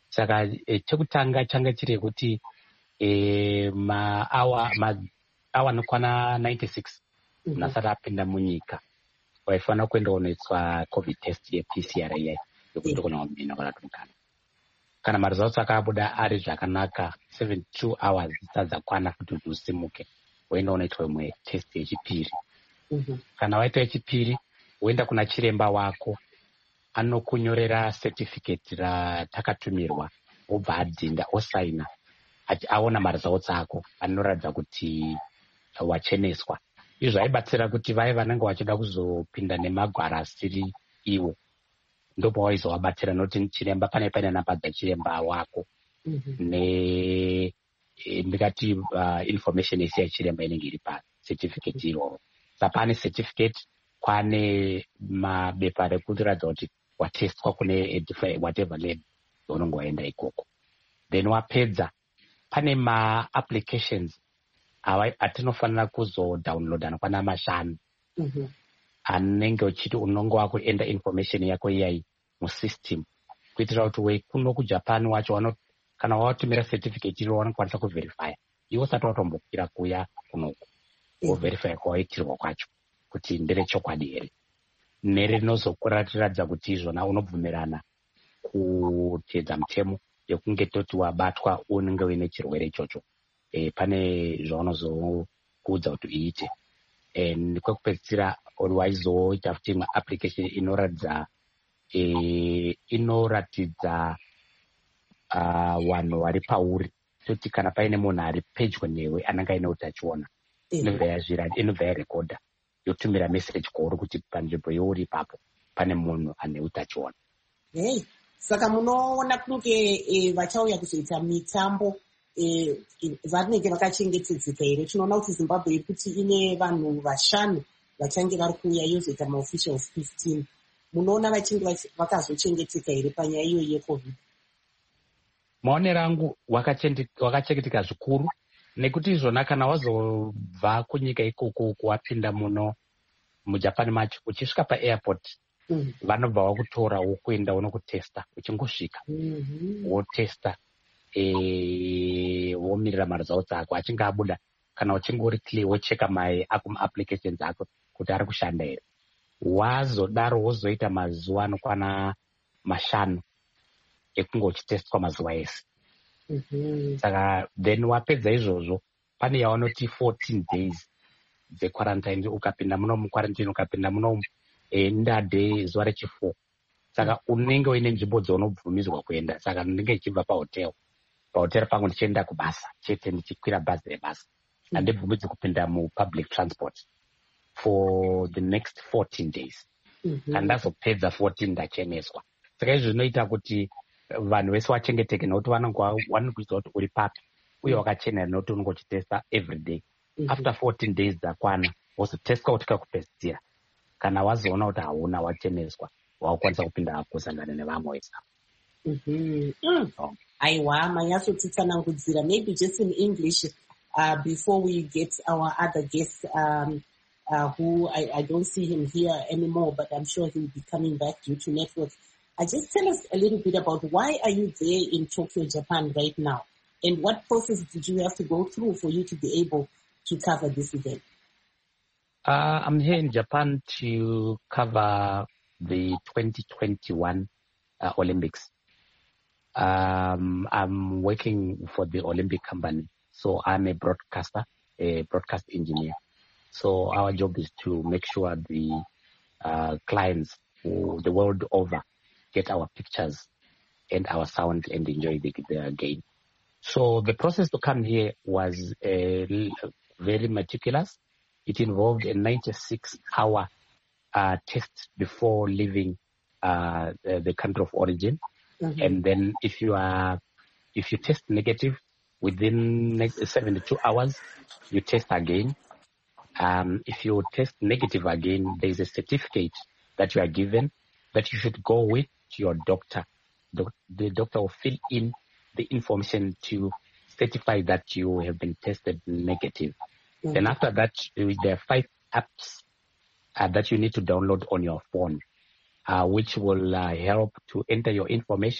Speaker 9: saka eh, chekutanga changa chiri kuti eh, maawa maawa anokwana ninety-six
Speaker 1: Mhm.
Speaker 9: nasati apinda munyika waifanira kuenda unoitswa covid test ye-P C R iyai yekuti kuna umina kana tumukana kana maresults akabuda ari zvakanaka seventy-two hours dzisati dzakwana kuti usimuke woenda unoitwa imwe test yechipiri.
Speaker 1: Mhm.
Speaker 9: Kana waita yechipiri woenda kuna chiremba wako anokunyorera certificate ratakatummirwa obva adhinda osaina ati aona maresults ako anoratidza kuti wacheneswa. Izvi zvaibatsira kuti vai vanenge vachida kuzopinda nemagwara asiri iwo ndopawaizovabatsira noti chiremba pane pane namba dzachiremba wako
Speaker 1: Mhm.
Speaker 9: ne eh, ndikati uh, information yese yachiremba inenge iri pacertificate iroro. Sapane certificate kwane mabepa rekuratidza kuti watestwa kune whatever lab yaunenge waenda ikoko. Then wapedza pane ma-applications atinofanira kuzodownloada anokwana mashanu
Speaker 1: Mhm.
Speaker 9: anenge uchiti unonge wakuenda information yako iyai musystem kuitira kuti wekuno kujapan wacho wano kana watumira certificate iro vanokwanisa kuverifya iwo usati watombokira kuya kunoku woverifya kwawaitirwa kwacho kuti nderechokwadi here nerinozokuratiradza kuti izvona unobvumirana kuteedza mutemo yekunge toti wabatwa unenge uine chirwere ichocho. E, pane zvaunozokuudza kuti uite. E, kwekupedzisira waizoita futi imwe application inoratidza e, inoratidza uh, vanhu vari pauri toti kana paine munhu ari pedyo newe anenge aine utachiona inobva yazvira inobva yarekodha yotumira message kwauri kuti panzvimbo youri ipapo pane munhu ane utachiona.
Speaker 1: Hey, saka munoona kunge e, vachauya kuzoita mitambo e, e, vanenge vakachengetedzeka here. Tinoona kuti Zimbabwe iri kuti ine vanhu vashanu vachange vari kuuya yozoita maofficials fifteen. Munoona vachinge vakazochengeteka here panyaya iyo yecovid?
Speaker 9: Maonero angu wakachengeteka zvikuru nekuti izvona kana wazobva kunyika ikoko wapinda muno mujapan macho uchisvika paairport mm. vanobva vakutora wokuenda unokutesta uchingosvika mm-hmm. wotesta e, womirira maresults ako achinge abuda kana uchinge uri clear wocheka mai applications ako kuti ari kushanda here. Wazodaro wozoita mazuva anokwana mashanu ekunge uchitestwa mazuva ese. Mm-hmm. Saka then wapedza izvozvo pane yavanoti fourteen days dzequarantine ukapinda muno muquarantine ukapinda muno e, ndade zuva rechifour. Saka unenge uine nzvimbo dzaunobvumidzwa kuenda. Saka ndinenge ichibva pahotel pahotel pangu ndichienda kubasa chete ndichikwira bhazi rebasa handibvumidzwi kupinda mupublic transport for the next fourteen days. Mm-hmm. Kana ndazopedza fourteen ndacheneswa. Saka izvi zvinoita kuti vanhu vese vachengeteke nokuti vanokuudza kuti uri papi uye wakachena nokuti unenge uchitesta every day. Mm-hmm. After fourteen days dzakwana wozotestwa kutika kupedzisira. Kana wazoona kuti hauna wacheneswa wakwanisa kupinda kusangana nevamwe vese.
Speaker 1: Mhm. Mm. Oh. Aiwa manyatsotitsanangudzira maybe just in English uh, before we get our other guest um, uh, who I, I don't see him here anymore, but I'm sure he'll be coming back due to network. Uh, just tell us a little bit about why are you there in Tokyo, Japan right now? And what process did you have to go through for you to be able to cover this event?
Speaker 9: Uh, I'm here in Japan to cover the twenty twenty-one uh, Olympics. Um, I'm working for the Olympic company, so I'm a broadcaster, a broadcast engineer. So our job is to make sure the uh, clients who, the world over get our pictures and our sound and enjoy the, the game. So the process to come here was uh, very meticulous. It involved a ninety-six hour uh, test before leaving uh, the, the country of origin. Mm-hmm. And then if you are, if you test negative within seventy-two hours, you test again. Um, if you test negative again, there is a certificate that you are given that you should go with to your doctor. The, the doctor will fill in the information to certify that you have been tested negative. Mm-hmm. Then after that, there are five apps uh, that you need to download on your phone, uh, which will uh, help to enter your information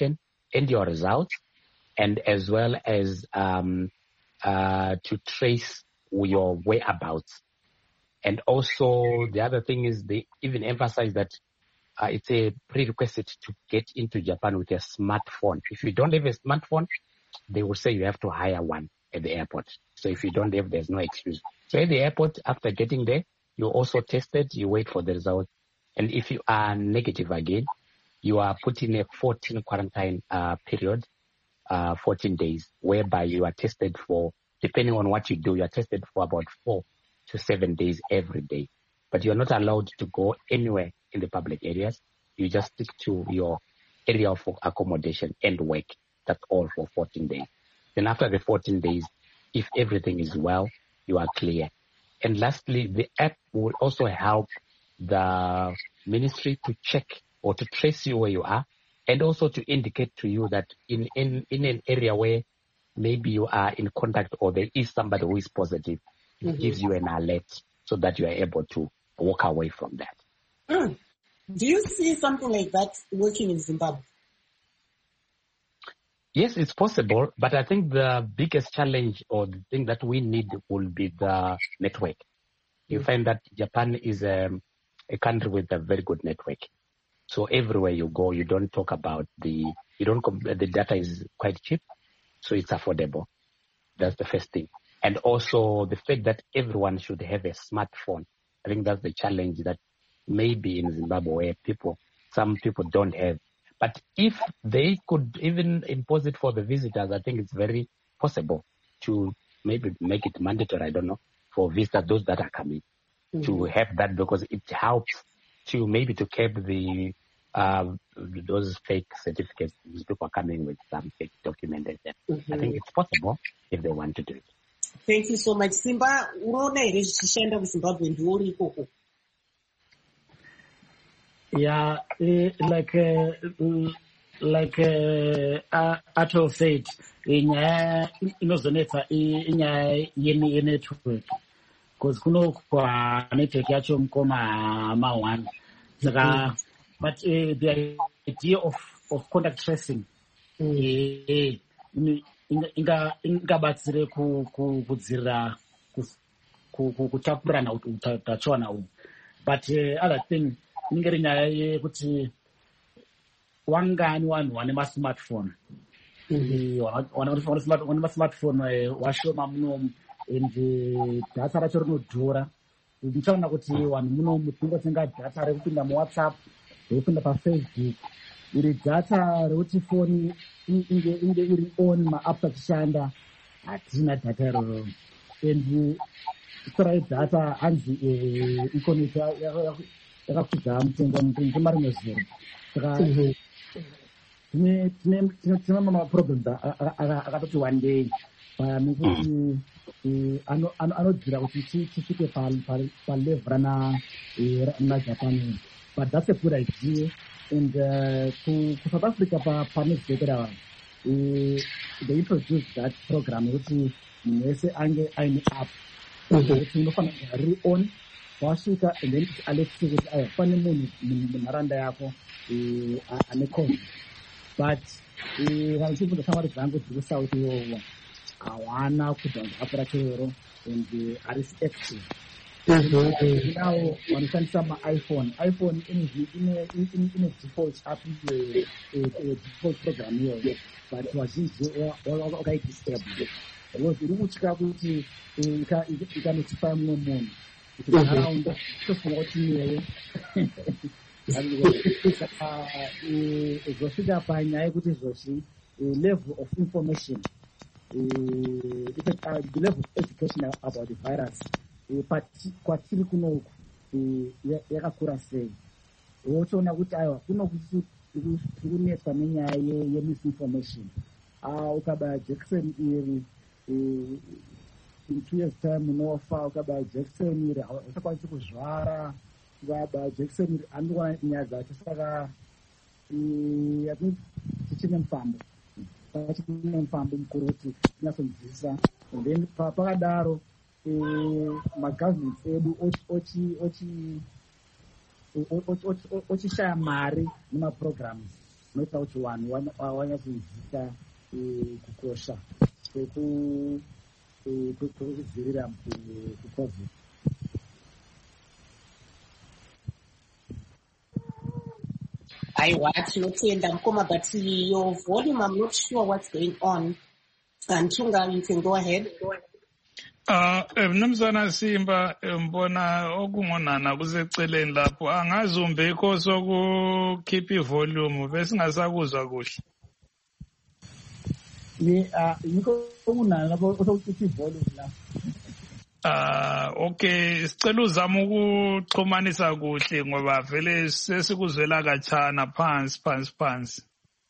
Speaker 9: end your results, and as well as um, uh, to trace your whereabouts. And also the other thing is they even emphasize that uh, it's a prerequisite to get into Japan with a smartphone. If you don't have a smartphone, they will say you have to hire one at the airport. So if you don't have, there's no excuse. So at the airport, after getting there, you're also tested, you wait for the result. And if you are negative again, you are put in a fourteen quarantine uh, period, uh, fourteen days, whereby you are tested for, depending on what you do, you are tested for about four to seven days every day. But you're not allowed to go anywhere in the public areas. You just stick to your area of accommodation and work. That's all for fourteen days. Then after the fourteen days, if everything is well, you are clear. And lastly, the app will also help the ministry to check or to trace you where you are, and also to indicate to you that in, in, in an area where maybe you are in contact or there is somebody who is positive, it mm-hmm. gives you an alert so that you are able to walk away from that.
Speaker 1: Mm. Do you see something like that working in Zimbabwe?
Speaker 9: Yes, it's possible, but I think the biggest challenge or the thing that we need will be the network. You find that Japan is a, a country with a very good network. So everywhere you go, you don't talk about the, you don't, the data is quite cheap, so it's affordable. That's the first thing. And also the fact that everyone should have a smartphone. I think that's the challenge that maybe in Zimbabwe where people, some people don't have. But if they could even impose it for the visitors, I think it's very possible to maybe make it mandatory, I don't know, for visitors, those that are coming, mm-hmm. to have that, because it helps to maybe to keep the uh, those fake certificates. These people are coming with some fake documentation. Mm-hmm. I think it's possible if they want to do it.
Speaker 1: Thank you so much. Simba, unaona ile shishenda ku Zimbabwe ndio uri ikoko.
Speaker 8: Yeah, uh, like uh, like uh, Ato said, inyaya inozonetsa inyaya yeni yenetwork, because kuno kwa network yacho mkoma ma one. Saka, but uh, the idea of of contact tracing, eh, inga inga batsire ku ku kudzira ku ku kutapurana utachona u. But uh, other thing. Ningeri nyaya yekuti wangani vanhu vane masmartphone vane masmartphone washoma munomu and data racho rinodhura. Ndichaona kuti vanhu munomu tingotenga data rekupinda muwhatsapp, rekupinda pafacebook. Iri data rekuti foni inge inge iri on maapp achishanda, hatina data iroro. And kutora data hanzi ikonekta yakakwidza mutengo mutengo rimwe zero. Saka tine tine tine maproblems akatoti one day nekuti anodzira kuti tisvike palevel rana Japan. But that's a good idea. And to South Africa panext dekera they introduced that program kuti munhu wese ange aine app kuti unofanira ri on wasvika, and then alexi kuti aya pane munhu munharaunda yako ane covid. But vanhu shamwari dzangu dziri kusauti iwowo hawana kudownload app racho iroro and harisi active. Now vanoshandisa maiphone iphone ine default app, default program iyoyo, but vazhinji wakaidisable because iri kutya kuti ikanotipa mumwe munhu kuti nharaunda tofunga kuti iyewe zvosvika panyaya yekuti zvochi level of information, the level of education about the virus kwatiri kunoku yakakura sei. Wotoona kuti aiwa kuno kunetsa nenyaya yemisinformation. Ukabaya jekiseni iri in two years time unofa, ukabaya jekiseni iri usakwanisi kuzvara, ukabaya jekiseni iri andikuona nyaya dzacho. Saka tichine mufambo tichine mufambo mukuru kuti tinyasodzidzisa, and then pakadaro magovernments edu ochishaya mari nemaprograms North one wanya kuzita kukosha kudzivirira kuCovid.
Speaker 1: I watch Notenda Mkoma, but your volume, I'm not sure what's going on. And Chunga, you can go ahead.
Speaker 2: Uh, Mnumzana Simba, mbona okungonana kuseceleni lapho angazumbe inkosi okukhipha ivolume bese ngasakuzwa kuhle.
Speaker 8: Ye ah yiko okunana lapho osokukhipha ivolume la.
Speaker 2: Ah okay, sicela uzama ukuxhumanisa kuhle ngoba vele sesikuzwela kachana phansi phansi phansi.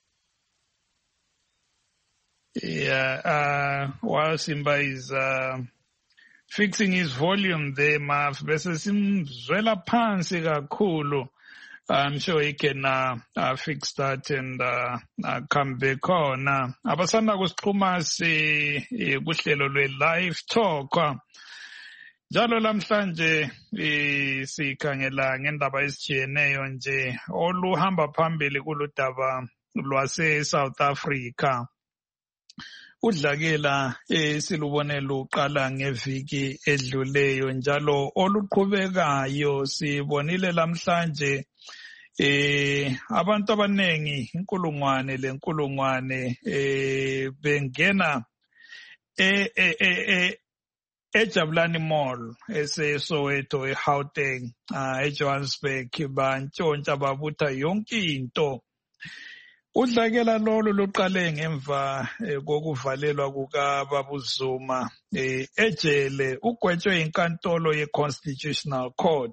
Speaker 2: Yeah, uh while Simba is uh fixing his volume there, Maf, bese simzwela phansi kakhulu. I'm sure he can uh, uh, fix that and uh, uh, come back on. Uh, abasanda kusixhuma si kuhlelo lwe-live talk. Njalo lamhlanje sikhangela ngendaba ezitshiyeneyo nje oluhamba phambili kuludaba lwase-South Africa. Udlakela silubone luqala ngeviki edluleyo njalo oluqhubekayo sibonile lamhlanje eh abantu abanengi inkulungwane lenkulungwane eh bengena eh eh eJabulani Mall eseSoweto eGauteng eJohannesburg bantshontsha babutha yonke into. Udlakela lolu luqale ngemva kokuvalelwa kukaBaba Zuma ejele ugwetshwe inkantolo ye-Constitutional Court.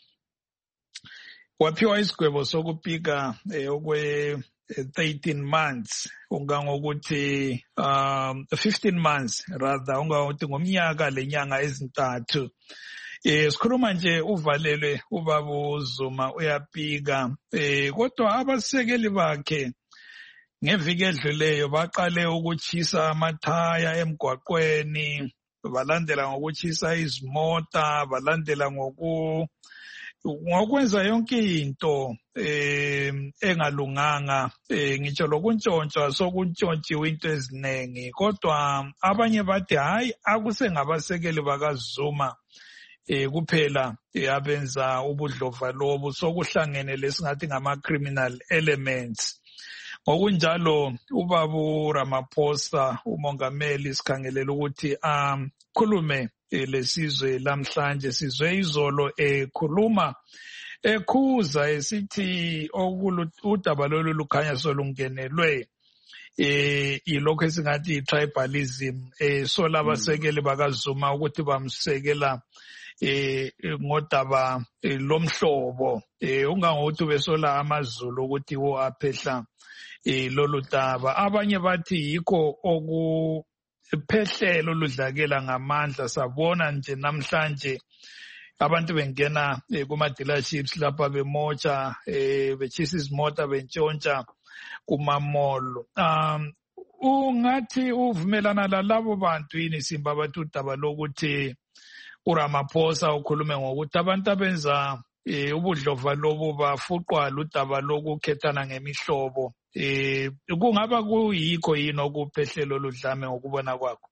Speaker 2: Waphiwa isigwebo sokupika okwe thirteen months ungangokuthi um fifteen months rather ungangokuthi ngomnyaka lenyanga ezintathu. Eh sikhuluma nje uvalelwe uBaba Zuma uyapika eh kodwa abasekeli bakhe ngeviki edluleyo baqale ukuchisa amathaya emgwaqweni, balandela ngokuchisa izimota, balandela ngoku ngokwenza yonke into eh engalunganga eh ngitsho lokuntshontshwa sokuntshontshiwe into ezinengi kodwa abanye bathi hayi akusengabasekeli bakaZuma eh kuphela abenza ubudlova lobu sokuhlangene lesingathi ngama criminal elements. Ngokunjalo uBaba Ramaphosa umongameli sikhangelela ukuthi um khulume lesizwe lamhlanje sizwe izolo ekhuluma ekhuza esithi udaba lolu lukhanya solungenelwe eh ilokho esingathi tribalism eh so labasekeli bakaZuma ukuthi bamsekela eh ngodaba lomhlobo eh ungangokuthi besola amaZulu ukuthi wo aphehla eh lolu daba. Abanye bathi yikho okuphehlelo ludlakela ngamandla. Sabona nje namhlanje abantu bengena kuma dealerships lapha bemotsha eh bechisa izimota bentshontsha kuma mall. Um ungathi uvumelana lalabo bantu yini Simba bathi udaba lokuthi uRamaphosa ukhulume ngokuthi abantu abenza eh ubudlova lobu bafuqwa ludaba lokukhethana ngemihlobo eh kungaba kuyikho yini okuphehlelo ludlame ngokubona kwakho?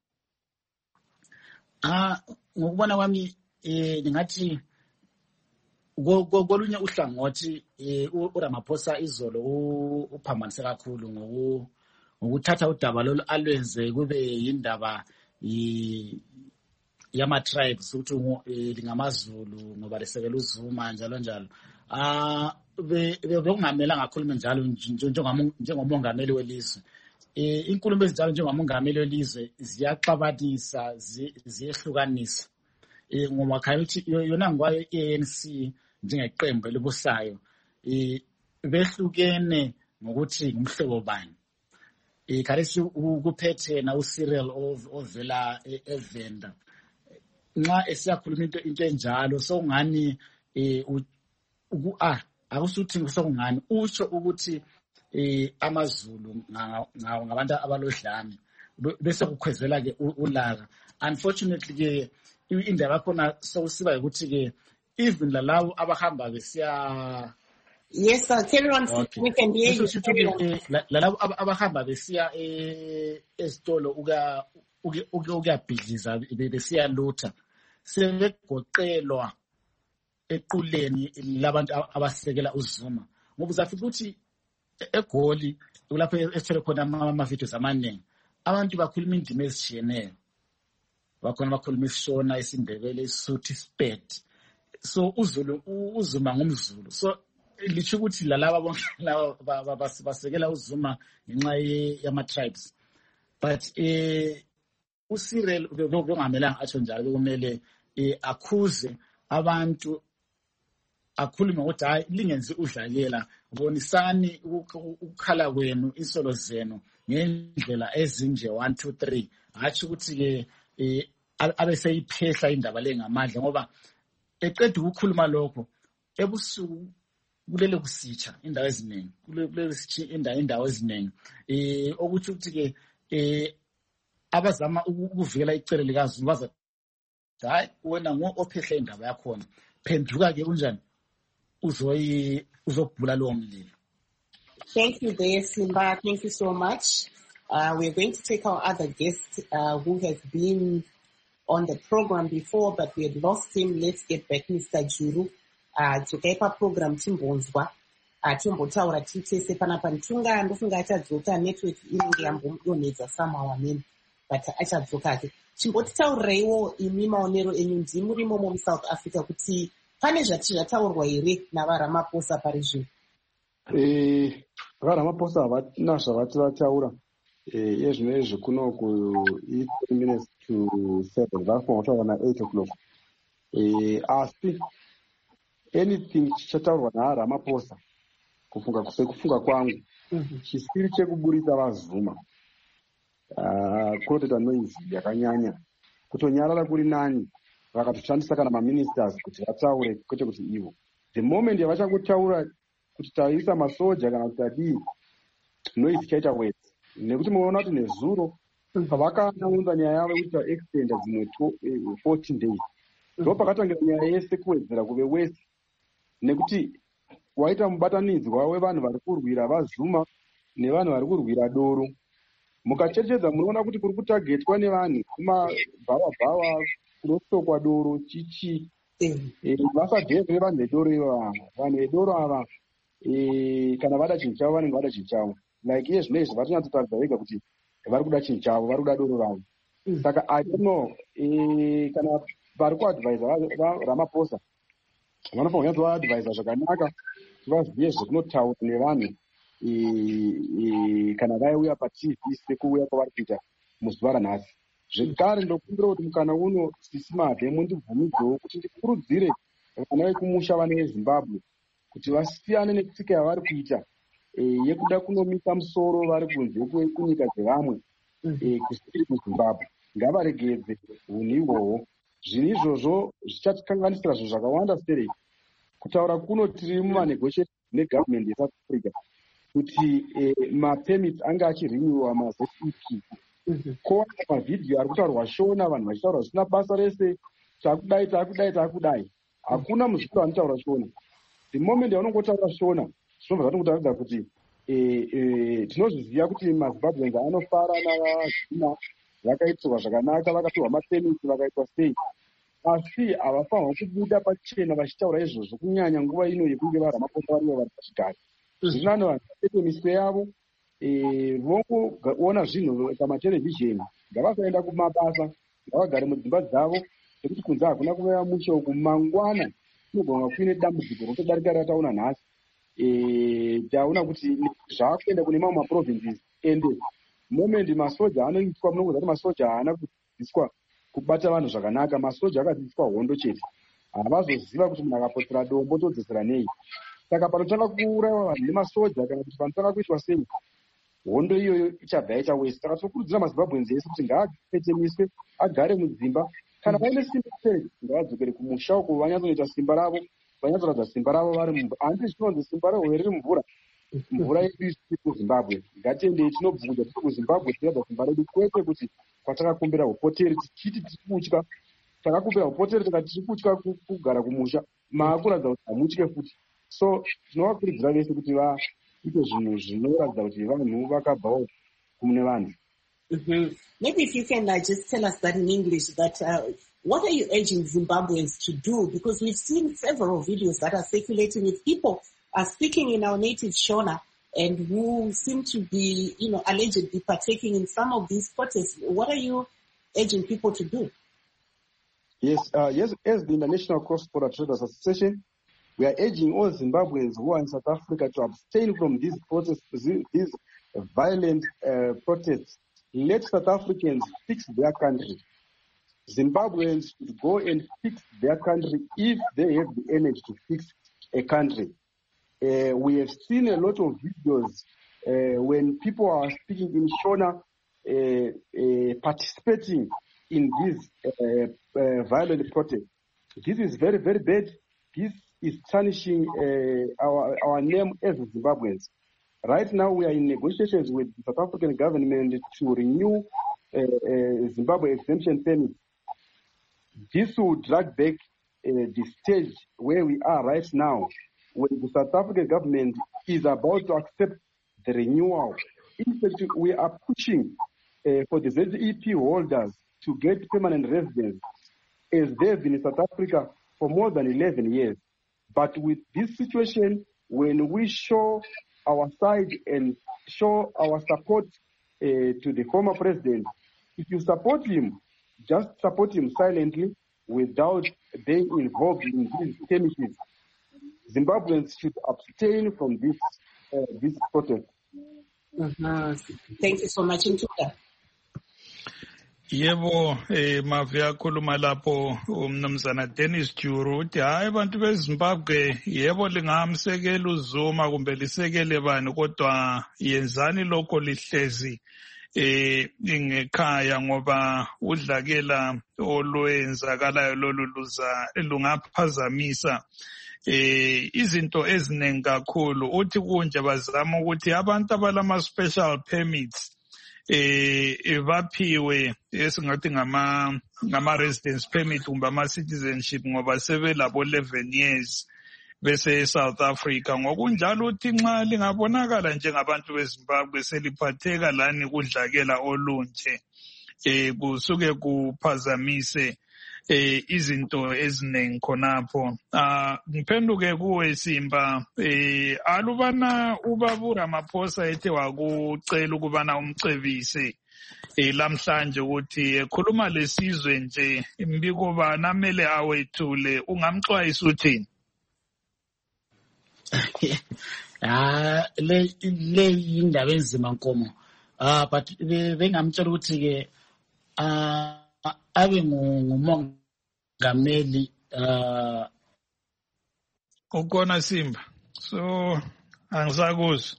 Speaker 8: Ah ngokubona kwami eh ngathi kolunye uhlangothi eh uRamaphosa izolo uphambanise kakhulu ngoku ngokuthatha udaba lolu alwenze kube yindaba yama tribes ukuthi lingamaZulu ngoba lesekela uZuma njalo njalo. Ah bekungamela ngakhuluma njalo njengomongameli welizwe. Eh inkulumo ezinjalo njengomongameli welizwe ziyaxabanisa ziyehlukanisa. Eh ngoba khalithi yona ngwayo i-A N C njengeqembu elibusayo eh behlukene ngokuthi ngumhlobo bani. Eh khalithi ukuphethe na uCyril ovela eVenda. Nxa esiyakhuluma into into enjalo sokungani eh uku ah akusuthi sokungani usho ukuthi eh amaZulu ngabantu abalodlame bese kukhwezela ke ulaka. Unfortunately ke indaba khona sokusiba ukuthi ke even lalabo abahamba besiya
Speaker 1: Yes, sir. Carry on.
Speaker 8: Okay.
Speaker 1: We can hear you. Carry on.
Speaker 8: Lalabo abahamba besiya esitolo uka uke ukuyabhidliza besiya lutha sebegoqelwa equleni labantu abasekela uZuma ngoba uzafika ukuthi eGoli kulapho esithele khona ama videos amaningi abantu bakhuluma indimi ezishiyeneyo bakhona bakhuluma isishona isindebele isuthu iSpedi so uZulu uZuma ngumZulu so lithi ukuthi lalaba bonke laba basekela uZuma ngenxa yama tribes but eh uCyril bekungamelanga atsho njalo kumele akhuze abantu akhulume ukuthi hayi lingenzi udlalela bonisani ukukhala kwenu insolo zenu ngendlela ezinje one two three athi ukuthi ke abe seyiphehla indaba lengamandla ngoba eqeda ukukhuluma lokho ebusuku kulele kusitsha indawo eziningi kulele sithi indawo indawo eziningi eh ukuthi ukuthi ke eh abazama ukuvikela icele likaZuma baza hayi wena ngo ophehla indaba yakhona phenduka ke unjani uzoyi uzobhula lo mlilo.
Speaker 1: Thank you there, Simba. Thank you so much. Uh, we're going to take our other guest uh, who has been on the program before, but we had lost him. Let's get back Mister Juru. Uh, tukaipa program timbonzwa. Uh, timbotaura titese panapa ntunga ndofunga achadzoka network inenge yambodonedza somehow amene but achadzoka ke. Chimbotitaureiwo imi maonero enyu ndimurimo mu South Africa kuti pane zvati zvataurwa here navaRamaphosa pari zvino.
Speaker 7: Eh, vaRamaphosa havana zvavati vataura. Eh, ezvinezvi kuno ku three minutes to seven vafunga kutaura na eight o'clock. Eh, asi anything chichataurwa naRamaphosa kufunga kufunga kwangu chisiri chekuburitsa vaZuma. Ah, kunoteta noise yakanyanya. Kutonyarara kuri nani vakatoshandisa kana maministers kuti vataure kwete kuti ivo. The moment yavachakutaura kuti taisa masoja kana kuti adii noise chaita wet. Nekuti munoona kuti nezuro pavakaunza nyaya yavo kuti extend dzimwe fourteen days. Ndo pakatangira nyaya yese kuwedzera kuve west nekuti waita mubatanidzwa wevanhu vari kurwira vaZuma nevanhu vari kurwira Doro. Mukachechedza munoona kuti kuri kutagetwa nevanhu kumabhavabhava kunosokwa Doro chichi vasadheve vanhu veDoro iva vanhu veDoro ava kana vada chinhu chavo vanenge vada chinhu chavo like iye zvinezvi vatonyatsotaridza vega kuti vari kuda chinhu chavo vari kuda Doro ravo saka I don't know kana vari kuadvhaisa Ramaphosa vanofanira kunyatsovadvhaisa zvakanaka kuti vazive zvekunotaura nevanhu kana vaiuya paT V sekuuya kwavari kuita muzuva ranhasi. Zvekare ndokumbira kuti mukana uno sisimadhe mundibvumidzewo kuti ndikurudzire vana vekumusha vana veZimbabwe kuti vasiyane netsika yavari kuita yekuda kunomisa musoro vari kunze kunyika dzevamwe kusiri kuZimbabwe. Ngavaregedze hunhu ihwohwo. Zvinhu izvozvo zvichatikanganisira zvinhu zvakawanda serei. Kutaura kuno tiri mumanegotiation negovernment yeSouth Africa kuti mapemits anga achirinyiwa mazepiki kuona mavhidhiyo ari kutaurwa shona vanhu vachitaura zvisina basa rese takudai takudai takudai hakuna muzvikuru anotaura shona. The moment yaunongotaura shona zvinobva zvatongutaridza kuti tinozviziva kuti maZimbabweans anofara navazvina vakaitirwa zvakanaka vakapiwa mapemits vakaitwa sei asi havafanirwa kubuda pachena vachitaura izvozvo kunyanya nguva ino yekunge vaRamaphosa varivo vari pachigare. Zvinano vanhu vapete miswe yavo vongoona zvinhu pamaterevhizheni ngavasaenda kumabasa ngavagare mudzimba dzavo nekuti kunze hakuna kuveya musha uku mangwana kunogona kuine dambudziko rotodarika ratauna nhasi. Taona kuti zvaakuenda kune mamwe maprovinces ende moment masoja anoitwa munongoza kuti masoja haana kudzidziswa kubata vanhu zvakanaka. Masoja akadzidziswa hondo chete. Havazoziva kuti munhu akapotsera dombo todzosera nei. Saka panotanga kuurayiwa vanhu nemasoja kana kuti panotanga kuitwa sei hondo iyoyo ichabva yaita wese. Saka tinokurudzira maZimbabweans ese kuti ngaapfeke miswe agare mudzimba kana vaine simba sei ngavadzokere kumusha uko vanyatsoita simba ravo vanyatsoradza simba ravo vari mumba. Handiti zvinonzi simba rehwe riri mvura mvura yedu isiri kuZimbabwe. Ngatiendei tinobvunza tiri kuZimbabwe tiradza simba redu kwete kuti kwatakakumbira upoteri tichiti tiri kutya takakumbira upoteri tikati tiri kutya kugara kumusha maakuradza kuti hamutye futi. So tinovakurudzira vese kuti vaite zvinhu zvinoratidza kuti vanhu vakabvawo kumune vanhu.
Speaker 1: Mm-hmm. Maybe if you can uh, just tell us that in English, that uh, what are you urging Zimbabweans to do? Because we've seen several videos that are circulating with people are speaking in our native Shona and who seem to be, you know, allegedly partaking in some of these protests. What are you urging people to do?
Speaker 7: Yes, uh, yes, as the International Cross-Border Traders Association, we are urging all Zimbabweans who are in South Africa to abstain from these protests, these violent uh, protests. Let South Africans fix their country. Zimbabweans should go and fix their country if they have the energy to fix a country. Uh, we have seen a lot of videos uh, when people are speaking in Shona, uh, uh, participating in these uh, uh, violent protests. This is very, very bad. This is tarnishing uh, our, our name as Zimbabweans. Right now, we are in negotiations with the South African government to renew uh, uh, Zimbabwe exemption permit. This will drag back uh, the stage where we are right now, when the South African government is about to accept the renewal. In fact, we are pushing uh, for the Z E P holders to get permanent residence, as they've been in South Africa for more than eleven years. But with this situation, when we show our side and show our support uh, to the former president, if you support him, just support him silently without being involved in these skirmishes. Zimbabweans should abstain from this uh, this protest.
Speaker 1: Uh-huh. Thank you so much, Ntuka.
Speaker 2: Yebo eh mavya khuluma lapho umnumzana Dennis Juru uthi hayi bantu beZimbabwe yebo lingamsekela uZuma kumbe lisekele bani kodwa yenzani lokho lihlezi eh ngekhaya ngoba udlakela olwenzakalayo lolu luza lungaphazamisa eh izinto eziningi kakhulu. Uthi kunje bazama ukuthi abantu abalama special permits eh baphiwe esingathi ngama ngama residence permit kumbe ama citizenship ngoba sebelabo eleven years bese South Africa. Ngokunjalo uthi nxa lingabonakala njengabantu beZimbabwe seliphatheka lani kudlakela olunje eh kusuke kuphazamise eh izinto eziningi khonapho. Ah ngiphenduke kuwe Simba, eh alubana ubabura Ramaphosa ethe wakucela ukubana umcebise eh lamhlanje ukuthi ekhuluma lesizwe nje imbiko bana mele awethule, ungamxwayisa uthini?
Speaker 8: Ah le le indaba enzima Nkomo. Ah but bengamtshela ukuthi ke ah abe ngumongameli uh
Speaker 2: ukona Simba, so angisakuzwa.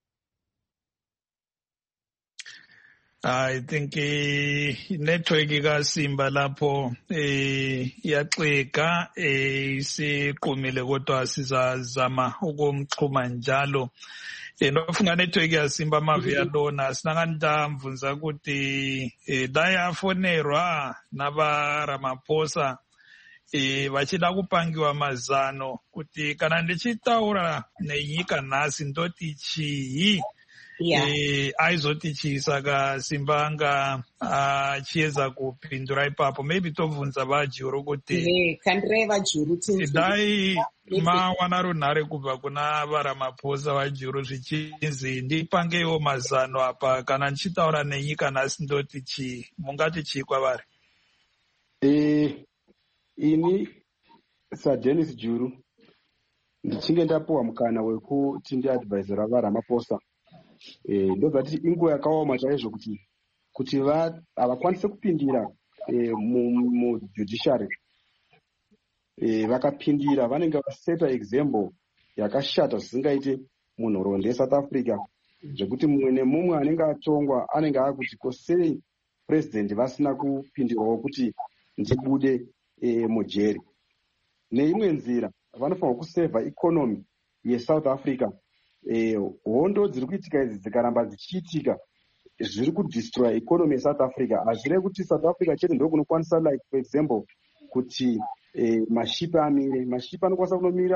Speaker 2: I think eh network ka Simba lapho eh iyaxega eh isiqhumile kodwa sizazama ukumxhuma njalo. Enofunga network ya Simba mavi yalona sinanganda mvunza ukuthi eh dayafonerwa naba Ramaphosa eh vachida kupangiwa mazano kuti kana ndichitaura nenyika nhasi ndoti chii eh aizotichisa ka Simbanga achiedza kupindura ipapo. Maybe tovunza vajuru kuti
Speaker 1: eh kandreva juru tinzi
Speaker 2: dai mawana runhare kubva kuna vaRamaphosa vajuru zvichinzi ndipangewo mazano apa kana ndichitaura nenyika nhasi ndoti chii, mungati chii kwavari?
Speaker 7: eh ini saDennis Juru ndichinge ndapuwa mukana wekuti ndiadvisor vaRamaphosa eh ndobvati inguva yakaoma chaizvo kuti kuti va avakwanise kupindira eh mu judiciary eh vakapindira vanenge vaseta example yakashata zvisingaite munhoroondo yeSouth Africa zvekuti mumwe nemumwe anenge atongwa anenge akuti kosei president vasina kupindirawo kuti ndibude eh mujeri. Neimwe nzira vanofanira kuseva economy yeSouth Africa. Eh hondo dziri kuitika idzi dzikaramba dzichiitika zviri kudestroy economy yeSouth Africa. Hazvirevi kuti South Africa chete ndiko kunokwanisa, like for example kuti eh mashipa amire, mashipa anokwanisa kunomira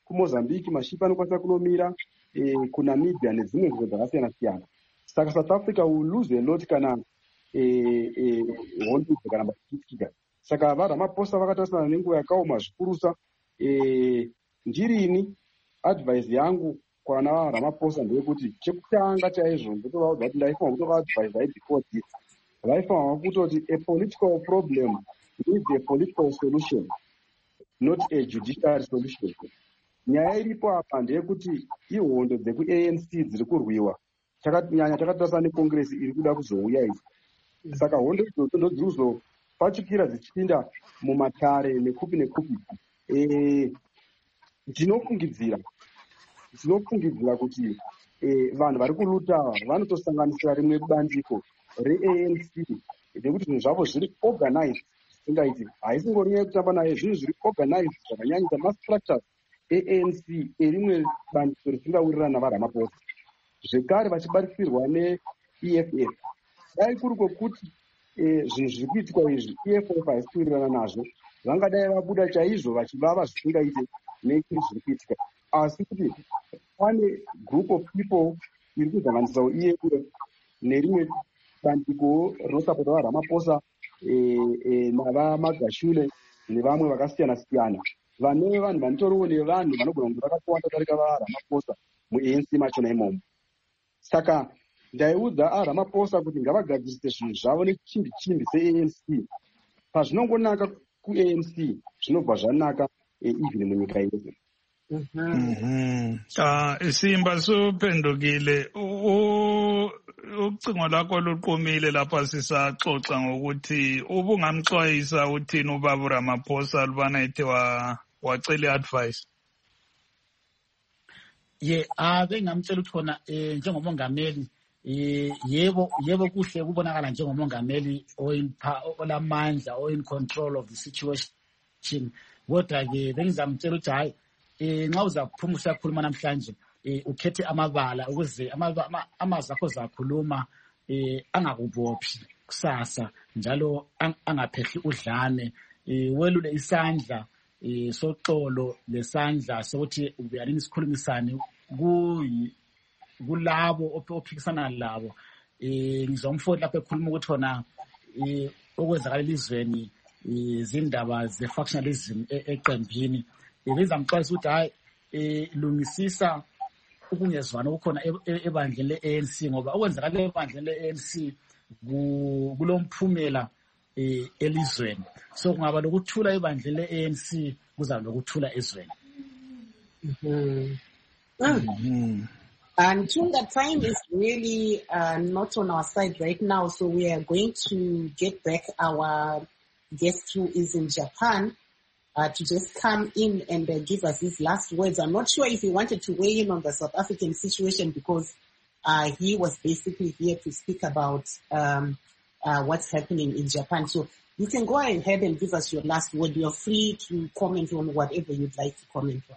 Speaker 7: kuMozambique mashipi anokwanisa kunomira, eh, kuNamibia nedzimwe nzvimbo dzakasiyana siyana. Saka South Africa will lose a lot kana eh, eh, hondo kana machitika. Saka vaRamaphosa vakatarisana nenguva yakaoma zvikurusa. Eh, ndirini advice yangu kwana vaRamaphosa ndeyekuti chekutanga chaizvo ndotovaudza kuti ndaifanira kutovaadvise right before this. Vaifanira kutoti a political problem needs a political solution, not a judicial solution. Nyaya iripo apa ndeyekuti ihondo dzeku-A N C dziri kurwiwa nyanya takatarisa nekongresi iri kuda kuzouya idzi. Saka hondo idzodzo ndozirikuzopfachukira dzichipinda mumatare nekupi nekupi. Ndinofungidzira ndinofungidzira kuti vanhu vari kuluta vanotosanganisira rimwe bandiko re-A N C nekuti zvinhu zvavo zviri organized. Ingaiti haisingori nyaya yekutamba naye, zvinhu zviri organized zvakanyanyisa mastructures A N C erimwe bandiko risingawirirana vaRamaphosa. Zvekare vachibatsirwa ne-E F F. Dai kuri kwokuti zvinhu zviri kuitikwa izvi E F F haisi kuwirirana nazvo, vangadai vabuda chaizvo vachivava zvisingaite nekuri zviri kuitika. Asi kuti pane group of people iri kuzanganisawo E F F nerimwe bandiko rinosapota vaRamaphosa navamagashule nevamwe vakasiyana siyana. Vane vanhu vanotoriwo nevanhu vanogona kunge vakawanda kudarika vaRamaphosa mu-A N C machona imomo. Saka ndaiudza aRamaphosa kuti ngavagadzirise zvinhu zvavo nechimbi chimbi se-A N C. Pazvinongonaka ku-A N C zvinobva zvanaka even munyika yese.
Speaker 2: Simba suphendukile ucingo lakho luqhumile lapha sisaxoxa ngokuthi ubungamxwayisa uthini ubaba uRamaphosa lubana ethe wacela advice.
Speaker 8: Ye ave ngamtshela ukuthi khona njengomongameli yebo yebo kuhle kubonakala njengomongameli olamandla o in control of the situation, kodwa ke bengizamtshela ukuthi hayi nxa uzaphuma usakhuluma namhlanje ukhethe amabala ukuze amazwi akho zakhuluma angakubophi kusasa njalo angaphehli udlane, welule isandla soxolo lesandla sokuthi uyanini sikhulumisane kulabo ophikisana labo. Ngizomfona lapha ekhuluma ukuthi khona okwenzakala elizweni izindaba ze-factionalism eqembini. Ngizamxwayisa ukuthi hayi lungisisa ukungezwana okukhona ebandleni le-A N C, ngoba okwenzakala ebandleni le-A N C kulomphumela elizweni. So kungaba lokuthula ebandleni le-A N C kuzaba lokuthula ezweni.
Speaker 1: And Tunga, time is really uh, not on our side right now, so we are going to get back our guest who is in Japan uh, to just come in and uh, give us his last words. I'm not sure if he wanted to weigh in on the South African situation because uh, he was basically here to speak about um, uh, what's happening in Japan. So you can go ahead and give us your last word. You're free to comment on whatever you'd like to comment on.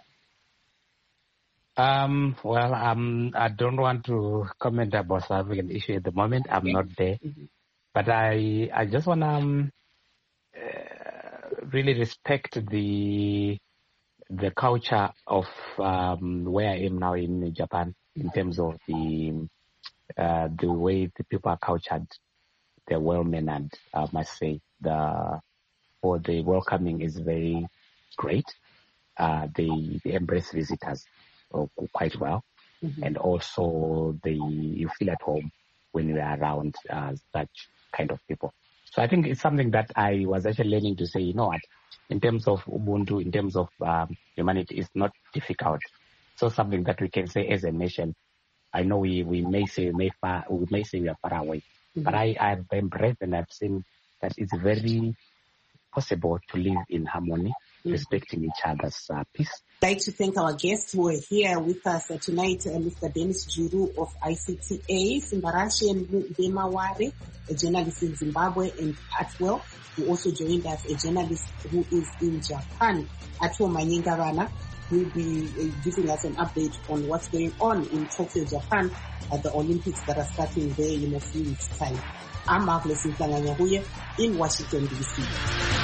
Speaker 9: Um, well, um, I don't want to comment about South African issue at the moment. I'm okay. not there. Mm-hmm. But I, I just want to um, uh, really respect the the culture of um, where I am now in Japan in terms of the uh, the way the people are cultured. They're well mannered, I must say. The or the welcoming is very great. Uh, they, they embrace visitors quite well, mm-hmm. and also they you feel at home when you are around uh, such kind of people. So I think it's something that I was actually learning to say, you know what, in terms of Ubuntu, in terms of um, humanity, it's not difficult. So something that we can say as a nation. I know we, we may say we may far we may say we are far away, mm-hmm. but I I've embraced and I've seen that it's very possible to live in harmony, mm-hmm. respecting each other's uh, peace.
Speaker 1: I'd like to thank our guests who are here with us uh, tonight, uh, Mister Dennis Juru of I C T A, Simbarashi and Demawari, a journalist in Zimbabwe, and Atwell, who also joined us, a journalist who is in Japan. Atwell Manyingavana will be uh, giving us an update on what's going on in Tokyo, Japan, at the Olympics that are starting there in a few weeks' time. I'm Marvelous Mflanganyahuye in Washington, D C